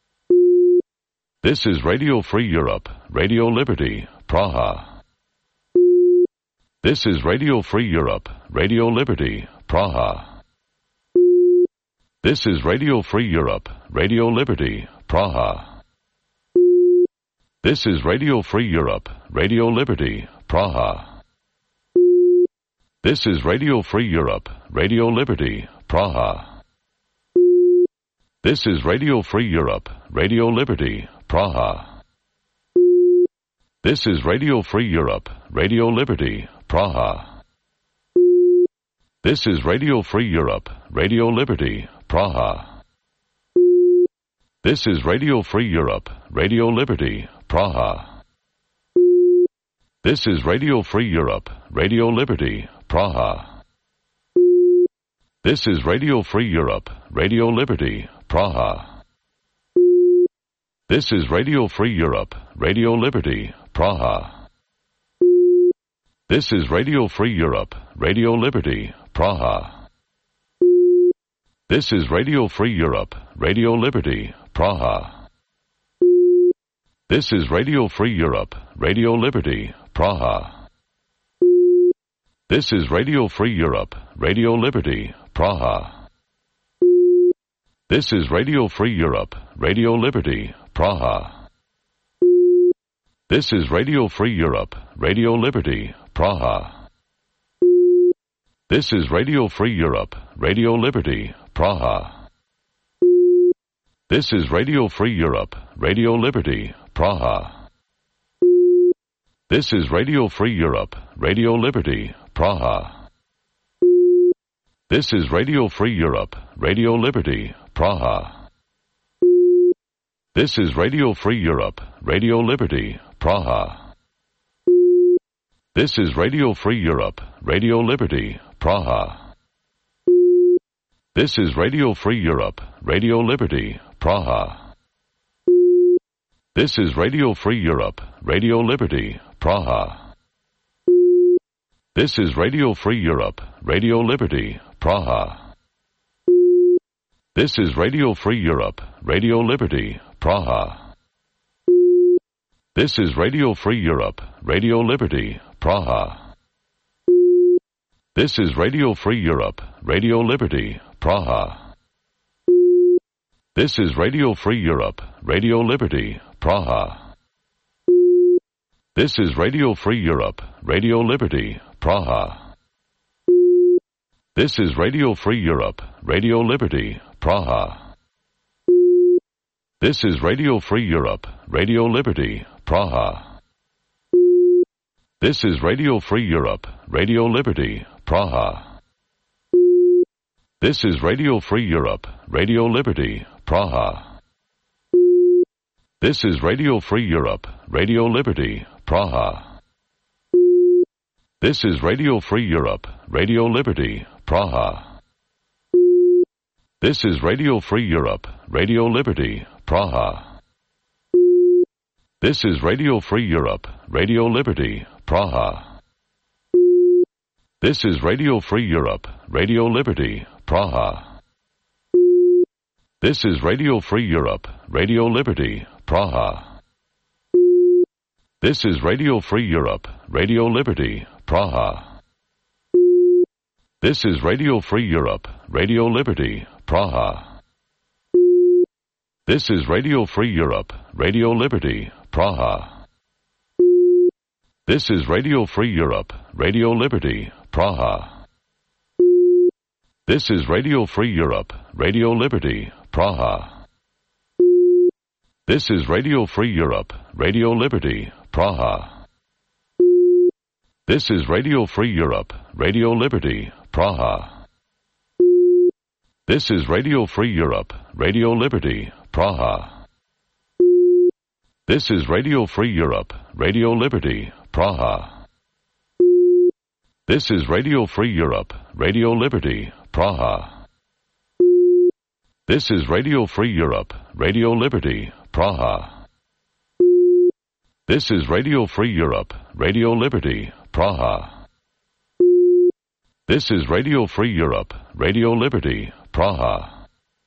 This is Radio Free Europe, Radio Liberty, Praha. This is Radio Free Europe, Radio Liberty, Praha. This is Radio Free Europe, Radio Liberty, Praha. This is Radio Free Europe, Radio Liberty, Praha. This is Radio Free Europe, Radio Liberty, Praha. This is Radio Free Europe, Radio Liberty, Praha. This is Radio Free Europe, Radio Liberty, Praha. This is Radio Free Europe, Radio Liberty, Praha. This is Radio Free Europe, Radio Liberty, Praha. This is Radio Free Europe, Radio Liberty, Praha. This is Radio Free Europe, Radio Liberty, Praha. This is Radio Free Europe, Radio Liberty, Praha. This is Radio Free Europe, Radio Liberty, Praha. This is Radio Free Europe, Radio Liberty, Praha. This is Radio Free Europe, Radio Liberty, Praha. This is Radio Free Europe, Radio Liberty, Praha. This is Radio Free Europe, Radio Liberty, Praha. This is Radio Free Europe, Radio Liberty, Praha. This is Radio Free Europe, Radio Liberty, Praha. This is Radio Free Europe, Radio Liberty, Praha. This is Radio Free Europe, Radio Liberty, Praha. This is Radio Free Europe, Radio Liberty, Praha. This is Radio Free Europe, Radio Liberty, Praha. This is Radio Free Europe, Radio Liberty, Praha. This is Radio Free Europe, Radio Liberty, Praha. This is Radio Free Europe, Radio Liberty, Praha. This is Radio Free Europe, Radio Liberty, Praha. This is Radio Free Europe, Radio Liberty, Praha. This is Radio Free Europe, Radio Liberty, Praha. This is Radio Free Europe, Radio Liberty, Praha. This is Radio Free Europe, Radio Liberty, Praha. This is Radio Free Europe, Radio Liberty, Praha. This is Radio Free Europe, Radio Liberty, Praha. This is Radio Free Europe, Radio Liberty, Praha. This is Radio Free Europe, Radio Liberty, Praha. This is Radio Free Europe, Radio Liberty, Praha. This is Radio Free Europe, Radio Liberty, Praha. This is Radio Free Europe, Radio Liberty, Praha. This is Radio Free Europe, Radio Liberty, Praha. This is Radio Free Europe, Radio Liberty, Praha. This is Radio Free Europe, Radio Liberty, Praha. This is Radio Free Europe, Radio Liberty, Praha. This is Radio Free Europe, Radio Liberty, Praha. This is Radio Free Europe, Radio Liberty, Praha. This is Radio Free Europe, Radio Liberty, Praha. This is Radio Free Europe, Radio Liberty, Praha. This is Radio Free Europe, Radio Liberty, Praha. This is Radio Free Europe, Radio Liberty, Praha. This is Radio Free Europe, Radio Liberty, Praha. This is Radio Free Europe, Radio Liberty, Praha. This is Radio Free Europe, Radio Liberty, Praha. This is Radio Free Europe, Radio Liberty, Praha. This is Radio Free Europe, Radio Liberty, Praha. This is Radio Free Europe, Radio Liberty, Praha. This is Radio Free Europe, Radio Liberty, Praha.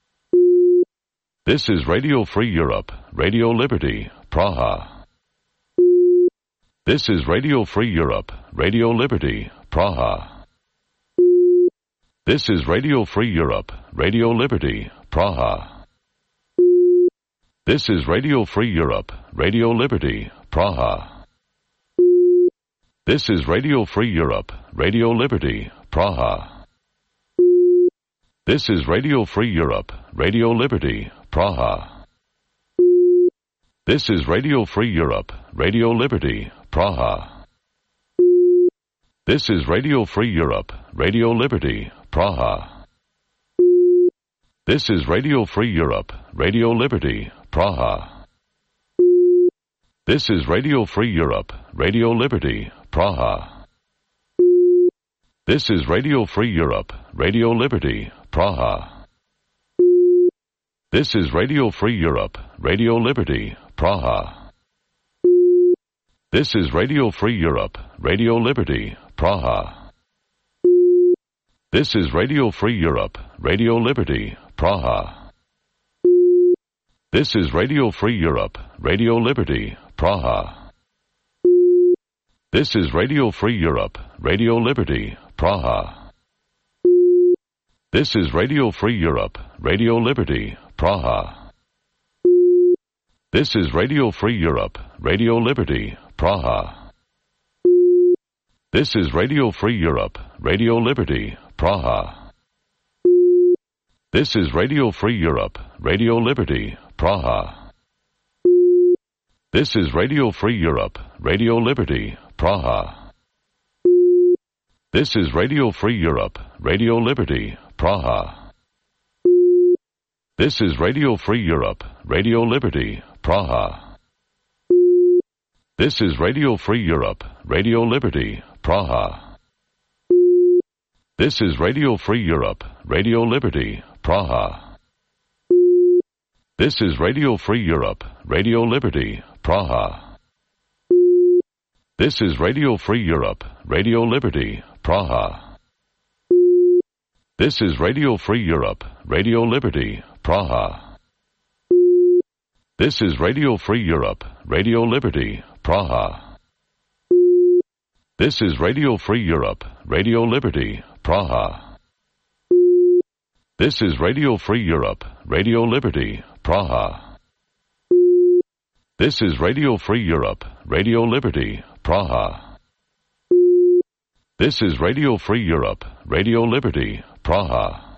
This is Radio Free Europe, Radio Liberty, Praha. This is Radio Free Europe, Radio Liberty, Praha. This is Radio Free Europe, Radio Liberty, Praha. This is Radio Free Europe, Radio Liberty, Praha. This is Radio Free Europe, Radio Liberty, Praha. This is Radio Free Europe, Radio Liberty, Praha. This is Radio Free Europe, Radio Liberty, Praha. This is Radio Free Europe, Radio Liberty, Praha. This is Radio Free Europe, Radio Liberty, Praha. This is Radio Free Europe, Radio Liberty, Praha. This is Radio Free Europe, Radio Liberty, Praha. This is Radio Free Europe, Radio Liberty, Praha. This is Radio Free Europe, Radio Liberty, Praha. This is Radio Free Europe, Radio Liberty, Praha. This is Radio Free Europe, Radio Liberty, Praha. This is Radio Free Europe, Radio Liberty, Praha. This is Radio Free Europe, Radio Liberty, Praha. This is Radio Free Europe, Radio Liberty, Praha. This is Radio Free Europe, Radio Liberty, Praha. This is Radio Free Europe, Radio Liberty, Praha. This is Radio Free Europe, Radio Liberty, Praha. This is Radio Free Europe, Radio Liberty, Praha. This is Radio Free Europe, Radio Liberty, Praha. This is Radio Free Europe, Radio Liberty, Praha. This is Radio Free Europe, Radio Liberty, Praha. This is Radio Free Europe, Radio Liberty, Praha. This is Radio Free Europe, Radio Liberty, Praha. This is Radio Free Europe, Radio Liberty, Praha. This is Radio Free Europe, Radio Liberty, Praha. This is Radio Free Europe, Radio Liberty, Praha. This is Radio Free Europe, Radio Liberty, Praha. This is Radio Free Europe, Radio Liberty, Praha. This is Radio Free Europe, Radio Liberty, Praha.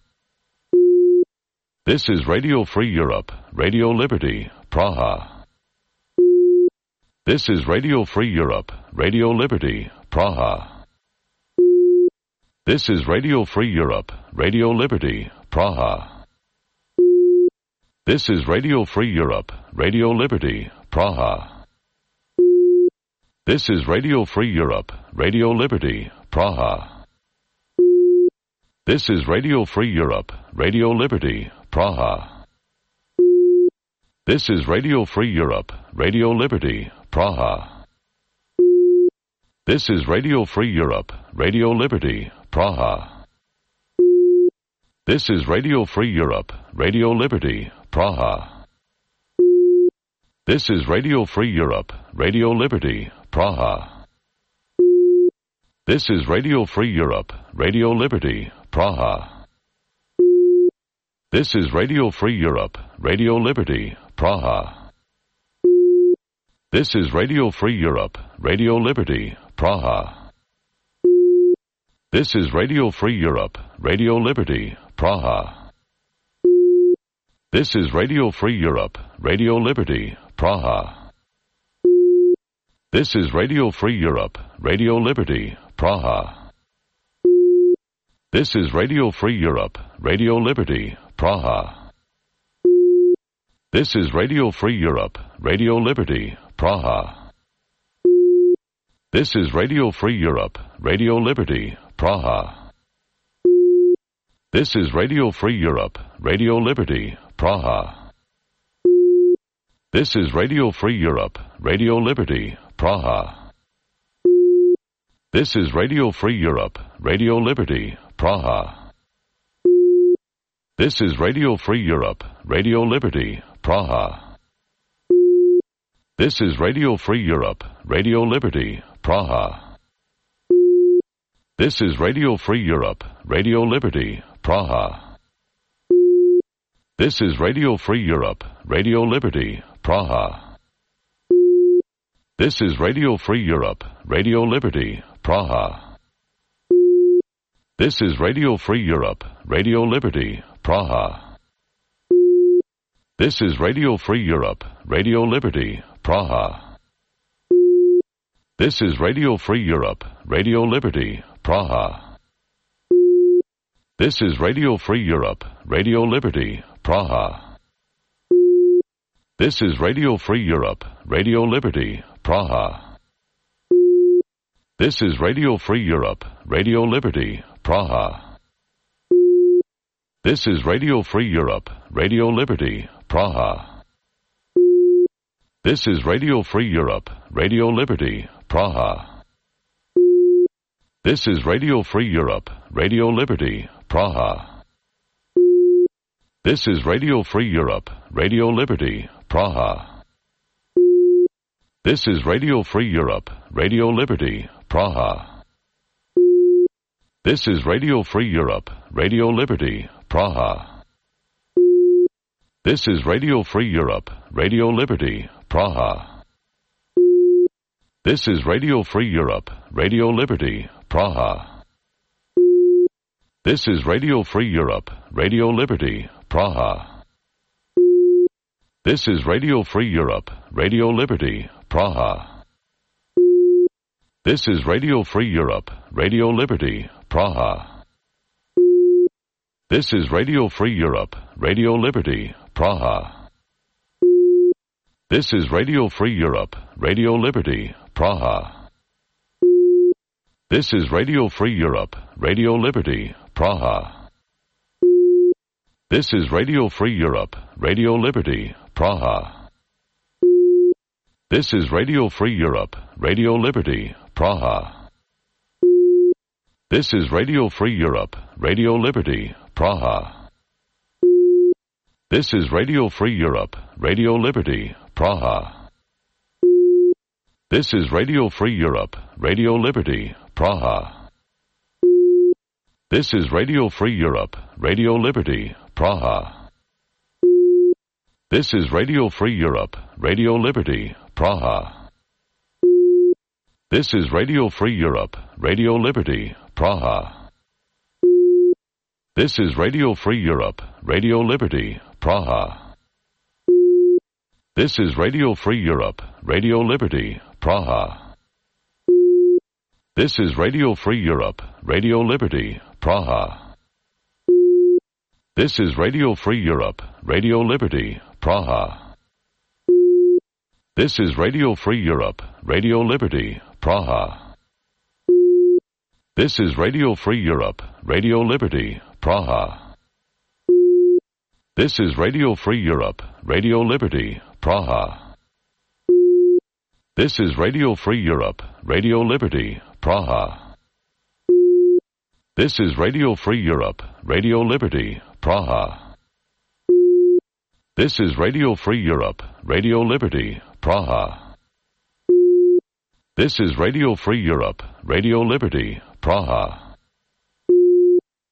This is Radio Free Europe, Radio Liberty, Praha. This is Radio Free Europe, Radio Liberty, Praha. This is Radio Free Europe, Radio Liberty, Praha. This is Radio Free Europe, Radio Liberty, Praha. This is Radio Free Europe, Radio Liberty, Praha. This is Radio Free Europe, Radio Liberty, Praha. This is Radio Free Europe, Radio Liberty, Praha. This is Radio Free Europe, Radio Liberty, Praha. This is Radio Free Europe, Radio Liberty, Praha. This is Radio Free Europe, Radio Liberty, Praha. This is Radio Free Europe, Radio Liberty, Praha. This is Radio Free Europe, Radio Liberty, Praha. This is Radio Free Europe, Radio Liberty, Praha. This is Radio Free Europe, Radio Liberty, Praha. This is Radio Free Europe, Radio Liberty, Praha. This is Radio Free Europe, Radio Liberty, Praha. This is Radio Free Europe, Radio Liberty, Praha. This is Radio Free Europe, Radio Liberty, Praha. This is Radio Free Europe, Radio Liberty, Praha. This is Radio Free Europe, Radio Liberty, Praha. This is Radio Free Europe, Radio Liberty, Praha. This is Radio Free Europe, Radio Liberty, Praha. This is Radio Free Europe, Radio Liberty, Praha. This is Radio Free Europe, Radio Liberty, Praha. This is Radio Free Europe, Radio Liberty, Praha. This is Radio Free Europe, Radio Liberty, Praha. This is Radio Free Europe, Radio Liberty, Praha. This is Radio Free Europe, Radio Liberty, Praha. This is Radio Free Europe, Radio Liberty, Praha. This is Radio Free Europe, Radio Liberty, Praha. This is Radio Free Europe, Radio Liberty, Praha. This is Radio Free Europe, Radio Liberty, Praha. This is Radio Free Europe, Radio Liberty, Praha. This is Radio Free Europe, Radio Liberty, Praha. This is Radio Free Europe, Radio Liberty, Praha. This is Radio Free Europe, Radio Liberty, Praha. This is Radio Free Europe, Radio Liberty, Praha. This is Radio Free Europe, Radio Liberty, Praha. This is Radio Free Europe, Radio Liberty, Praha. This is Radio Free Europe, Radio Liberty, Praha. This is Radio Free Europe, Radio Liberty, Praha. This is Radio Free Europe, Radio Liberty, Praha. This is Radio Free Europe, Radio Liberty, Praha. This is Radio Free Europe, Radio Liberty, Praha. This is Radio Free Europe, Radio Liberty, Praha. This is Radio Free Europe, Radio Liberty, Praha. This is Radio Free Europe, Radio Liberty, Praha. This is Radio Free Europe, Radio Liberty, Praha. This is Radio Free Europe, Radio Liberty, Praha. This is Radio Free Europe, Radio Liberty, Praha. This is Radio Free Europe, Radio Liberty, Praha. This is Radio Free Europe, Radio Liberty, Praha. This is Radio Free Europe, Radio Liberty, Praha. This is Radio Free Europe, Radio Liberty, Praha. This is Radio Free Europe, Radio Liberty, Praha. This is Radio Free Europe, Radio Liberty, Praha. This is Radio Free Europe, Radio Liberty, Praha. This is Radio Free Europe, Radio Liberty, Praha. This is Radio Free Europe, Radio Liberty, Praha. This is Radio Free Europe, Radio Liberty, Praha. This is Radio Free Europe, Radio Liberty, Praha. This is Radio Free Europe, Radio Liberty, Praha. This is Radio Free Europe, Radio Liberty, Praha. This is Radio Free Europe, Radio Liberty, Praha. This is Radio Free Europe, Radio Liberty, Praha. This is Radio Free Europe, Radio Liberty, Praha.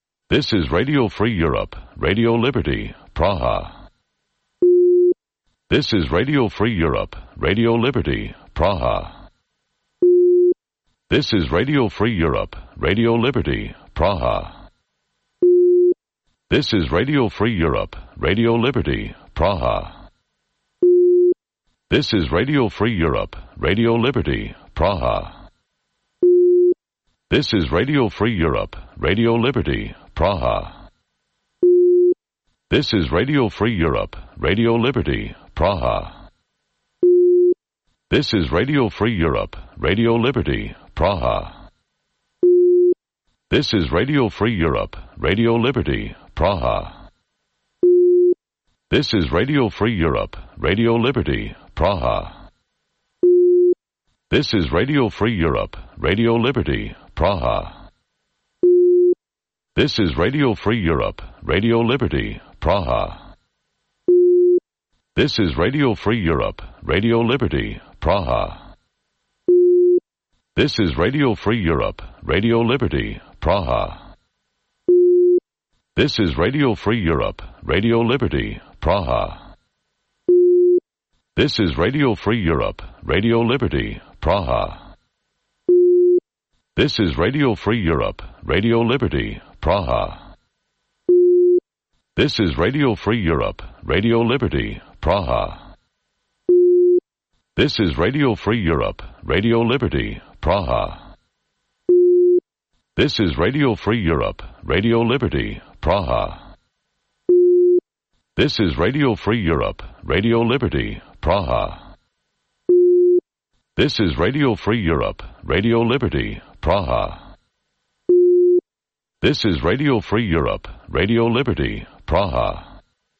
This is Radio Free Europe, Radio Liberty, Praha. This is Radio Free Europe, Radio Liberty, Praha. This is Radio Free Europe, Radio Liberty, Praha. This is Radio Free Europe, Radio Liberty, Praha. This is Radio Free Europe, Radio Liberty, Praha. This is Radio Free Europe, Radio Liberty, Praha. This is Radio Free Europe, Radio Liberty, Praha. This is Radio Free Europe, Radio Liberty, Praha. This is Radio Free Europe, Radio Liberty, Praha. This is Radio Free Europe, Radio Liberty, Praha. This is Radio Free Europe, Radio Liberty, Praha. This is Radio Free Europe, Radio Liberty, Praha. This is Radio Free Europe, Radio Liberty, Praha. This is Radio Free Europe, Radio Liberty, Praha. This is Radio Free Europe, Radio Liberty, Praha. This is Radio Free Europe, Radio Liberty, Praha. This is Radio Free Europe, Radio Liberty, Praha. This is Radio Free Europe, Radio Liberty, Praha. This is Radio Free Europe, Radio Liberty, Praha. This is Radio Free Europe, Radio Liberty, Praha. This is Radio Free Europe, Radio Liberty, Praha. This is Radio Free Europe, Radio Liberty, Praha. This is Radio Free Europe, Radio Liberty, Praha.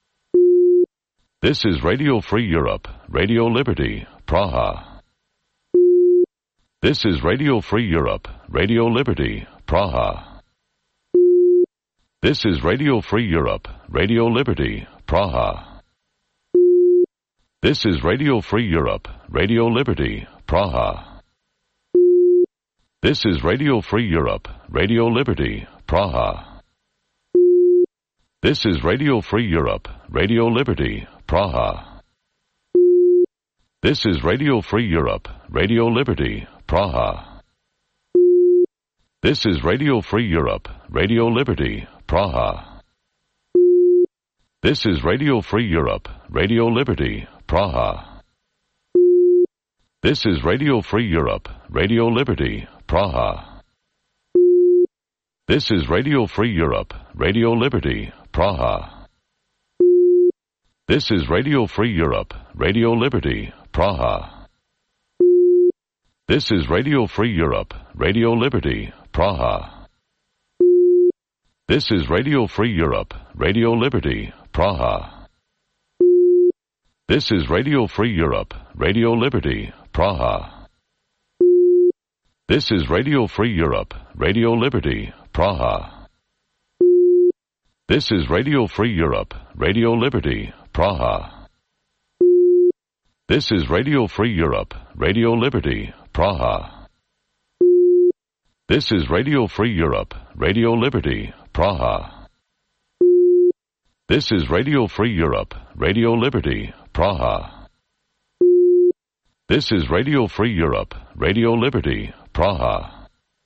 This is Radio Free Europe, Radio Liberty, Praha. This is Radio Free Europe, Radio Liberty, Praha. This is Radio Free Europe, Radio Liberty, Praha. This is Radio Free Europe, Radio Liberty, Praha. This is Radio Free Europe, Radio Liberty, Praha. This is Radio Free Europe, Radio Liberty, Praha. This is Radio Free Europe, Radio Liberty, Praha. This is Radio Free Europe, Radio Liberty, Praha. This is Radio Free Europe, Radio Liberty, Praha. This is Radio Free Europe, Radio Liberty, Praha. This is Radio Free Europe, Radio Liberty, Praha. This is Radio Free Europe, Radio Liberty, Praha. This is Radio Free Europe, Radio Liberty, Praha. This is Radio Free Europe, Radio Liberty, Praha. This is Radio Free Europe, Radio Liberty, Praha. This is Radio Free Europe, Radio Liberty, Praha. This is Radio Free Europe, Radio Liberty, Praha. This is Radio Free Europe, Radio Liberty, Praha. This is Radio Free Europe, Radio Liberty, Praha. This is Radio Free Europe, Radio Liberty, Praha. This is Radio Free Europe, Radio Liberty, Praha.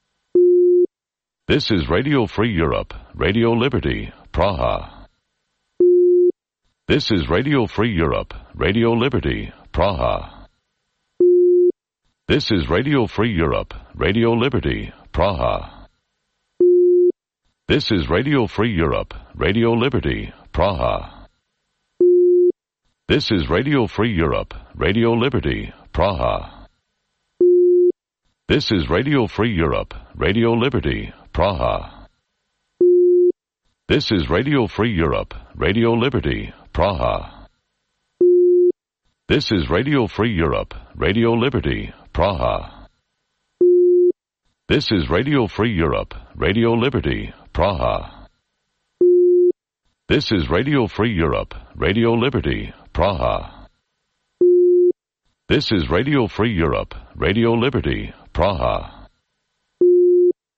This is Radio Free Europe, Radio Liberty, Praha. This is Radio Free Europe, Radio Liberty, Praha. This is Radio Free Europe, Radio Liberty, Praha. This is Radio Free Europe, Radio Liberty, Praha. This is Radio Free Europe, Radio Liberty, Praha. This is Radio Free Europe, Radio Liberty, Praha. This is Radio Free Europe, Radio Liberty, Praha. This is Radio Free Europe, Radio Liberty, Praha. This is Radio Free Europe, Radio Liberty, Praha. This is Radio Free Europe, Radio Liberty, Praha. This is Radio Free Europe, Radio Liberty, Praha.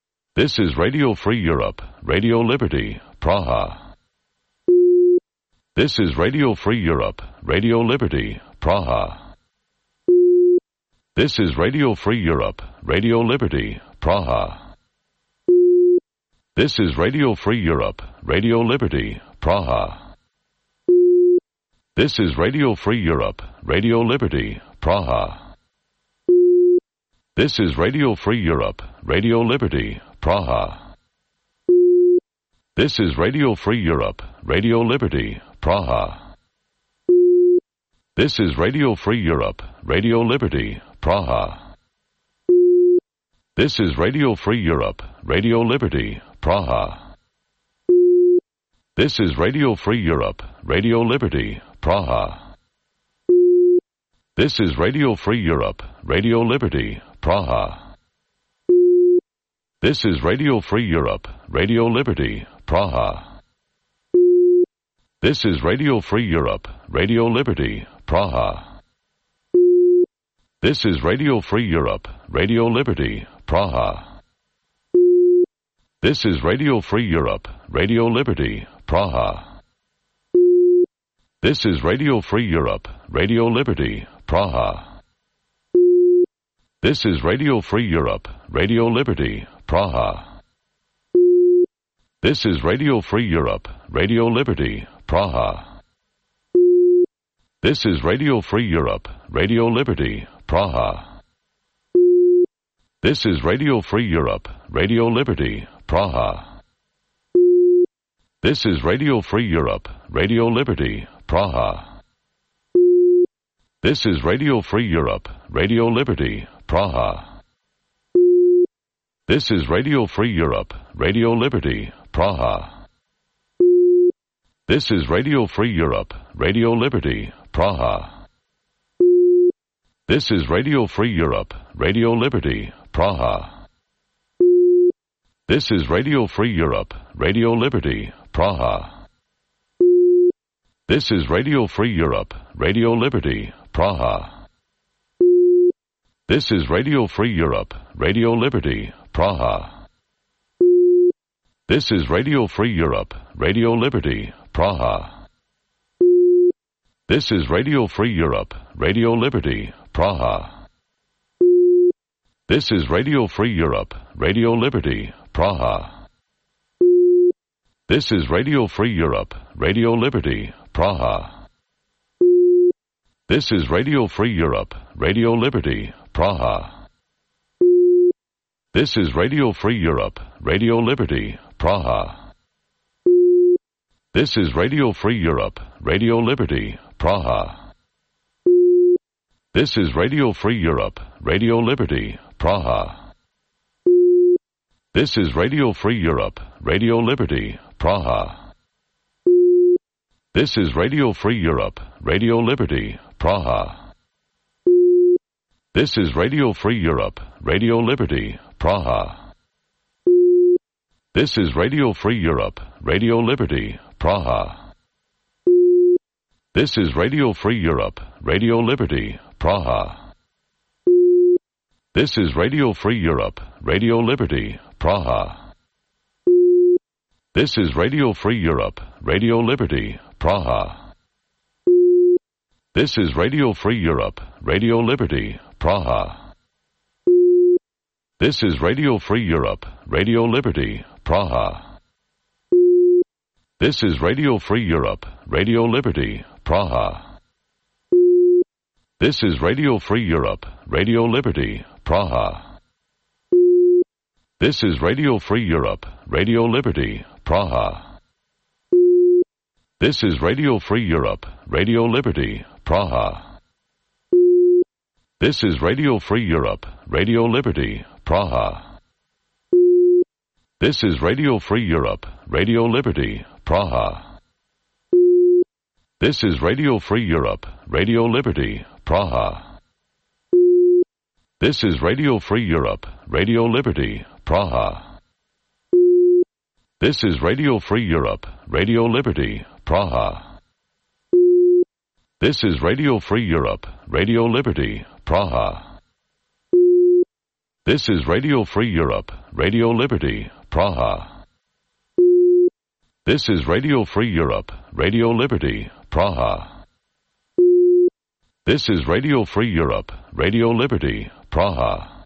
This is Radio Free Europe, Radio Liberty, Praha. This is Radio Free Europe, Radio Liberty, Praha. This is Radio Free Europe, Radio Liberty, Praha. This is Radio Free Europe, Radio Liberty, Praha. This is Radio Free Europe, Radio Liberty, Praha. This is Radio Free Europe, Radio Liberty, Praha. This is Radio Free Europe, Radio Liberty, Praha. This is Radio Free Europe, Radio Liberty, Praha. This is Radio Free Europe, Radio Liberty, Praha. This is Radio Free Europe, Radio Liberty, Praha. This is Radio Free Europe, Radio Liberty, Praha. This is Radio Free Europe, Radio Liberty, Praha. This is Radio Free Europe, Radio Liberty, Praha. This is Radio Free Europe, Radio Liberty, Praha. This is Radio Free Europe, Radio Liberty, Praha. This is Radio Free Europe, Radio Liberty, Praha. This is Radio Free Europe, Radio Liberty, Praha. This is Radio Free Europe, Radio Liberty, Praha. This is Radio Free Europe, Radio Liberty, Praha. This is Radio Free Europe, Radio Liberty, Praha. This is Radio Free Europe, Radio Liberty, Praha. This is Radio Free Europe, Radio Liberty, Praha. This is Radio Free Europe, Radio Liberty, Praha. This is Radio Free Europe, Radio Liberty, Praha. This is Radio Free Europe, Radio Liberty, Praha. This is Radio Free Europe, Radio Liberty, Praha. This is Radio Free Europe, Radio Liberty, Praha. This is Radio Free Europe, Radio Liberty, Praha. This is Radio Free Europe, Radio Liberty, Praha. This is Radio Free Europe, Radio Liberty, Praha. This is Radio Free Europe, Radio Liberty, Praha. This is Radio Free Europe, Radio Liberty, Praha. This is Radio Free Europe, Radio Liberty, Praha. This is Radio Free Europe, Radio Liberty, Praha. This is Radio Free Europe, Radio Liberty, Praha. This is Radio Free Europe, Radio Liberty, Praha. This is Radio Free Europe, Radio Liberty, Praha. This is Radio Free Europe, Radio Liberty, Praha. This is Radio Free Europe, Radio Liberty, Praha. This is Radio Free Europe, Radio Liberty, Praha. This is Radio Free Europe, Radio Liberty, Praha. This is Radio Free Europe, Radio Liberty, Praha. This is Radio Free Europe, Radio Liberty, Praha. This is Radio Free Europe, Radio Liberty, Praha. This is Radio Free Europe, Radio Liberty, Praha. This is Radio Free Europe, Radio Liberty, Praha. This is Radio Free Europe, Radio Liberty, Praha. This is Radio Free Europe, Radio Liberty, Praha. This is Radio Free Europe, Radio Liberty, Praha. This is Radio Free Europe, Radio Liberty, Praha. This is Radio Free Europe, Radio Liberty, Praha. This is Radio Free Europe, Radio Liberty, Praha. This is Radio Free Europe, Radio Liberty, Praha. This is Radio Free Europe, Radio Liberty, Praha. This is Radio Free Europe, Radio Liberty, Praha. This is Radio Free Europe, Radio Liberty, Praha. This is Radio Free Europe, Radio Liberty, Praha. This is Radio Free Europe, Radio Liberty, Praha.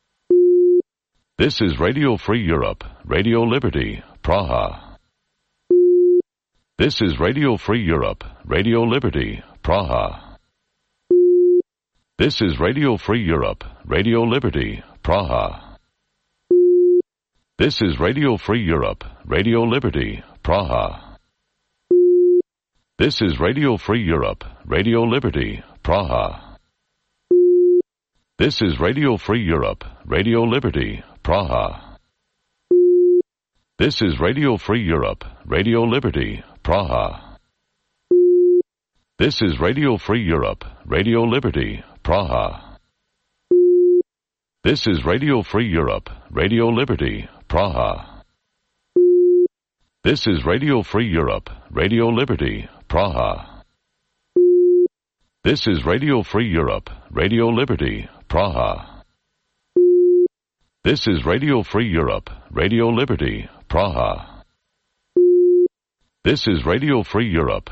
This is Radio Free Europe, Radio Liberty, Praha. This is Radio Free Europe, Radio Liberty, Praha. This is Radio Free Europe, Radio Liberty, Praha. This is Radio Free Europe, Radio Liberty, Praha. This is Radio Free Europe, Radio Liberty, Praha. This is Radio Free Europe, Radio Liberty, Praha. This is Radio Free Europe, Radio Liberty, Praha. This is Radio Free Europe, Radio Liberty, Praha. This is Radio Free Europe, Radio Liberty, Praha. This is Radio Free Europe, Radio Liberty, Praha. This is Radio Free Europe, Radio Liberty, Praha. This is Radio Free Europe, Radio Liberty, Praha. This is Radio Free Europe,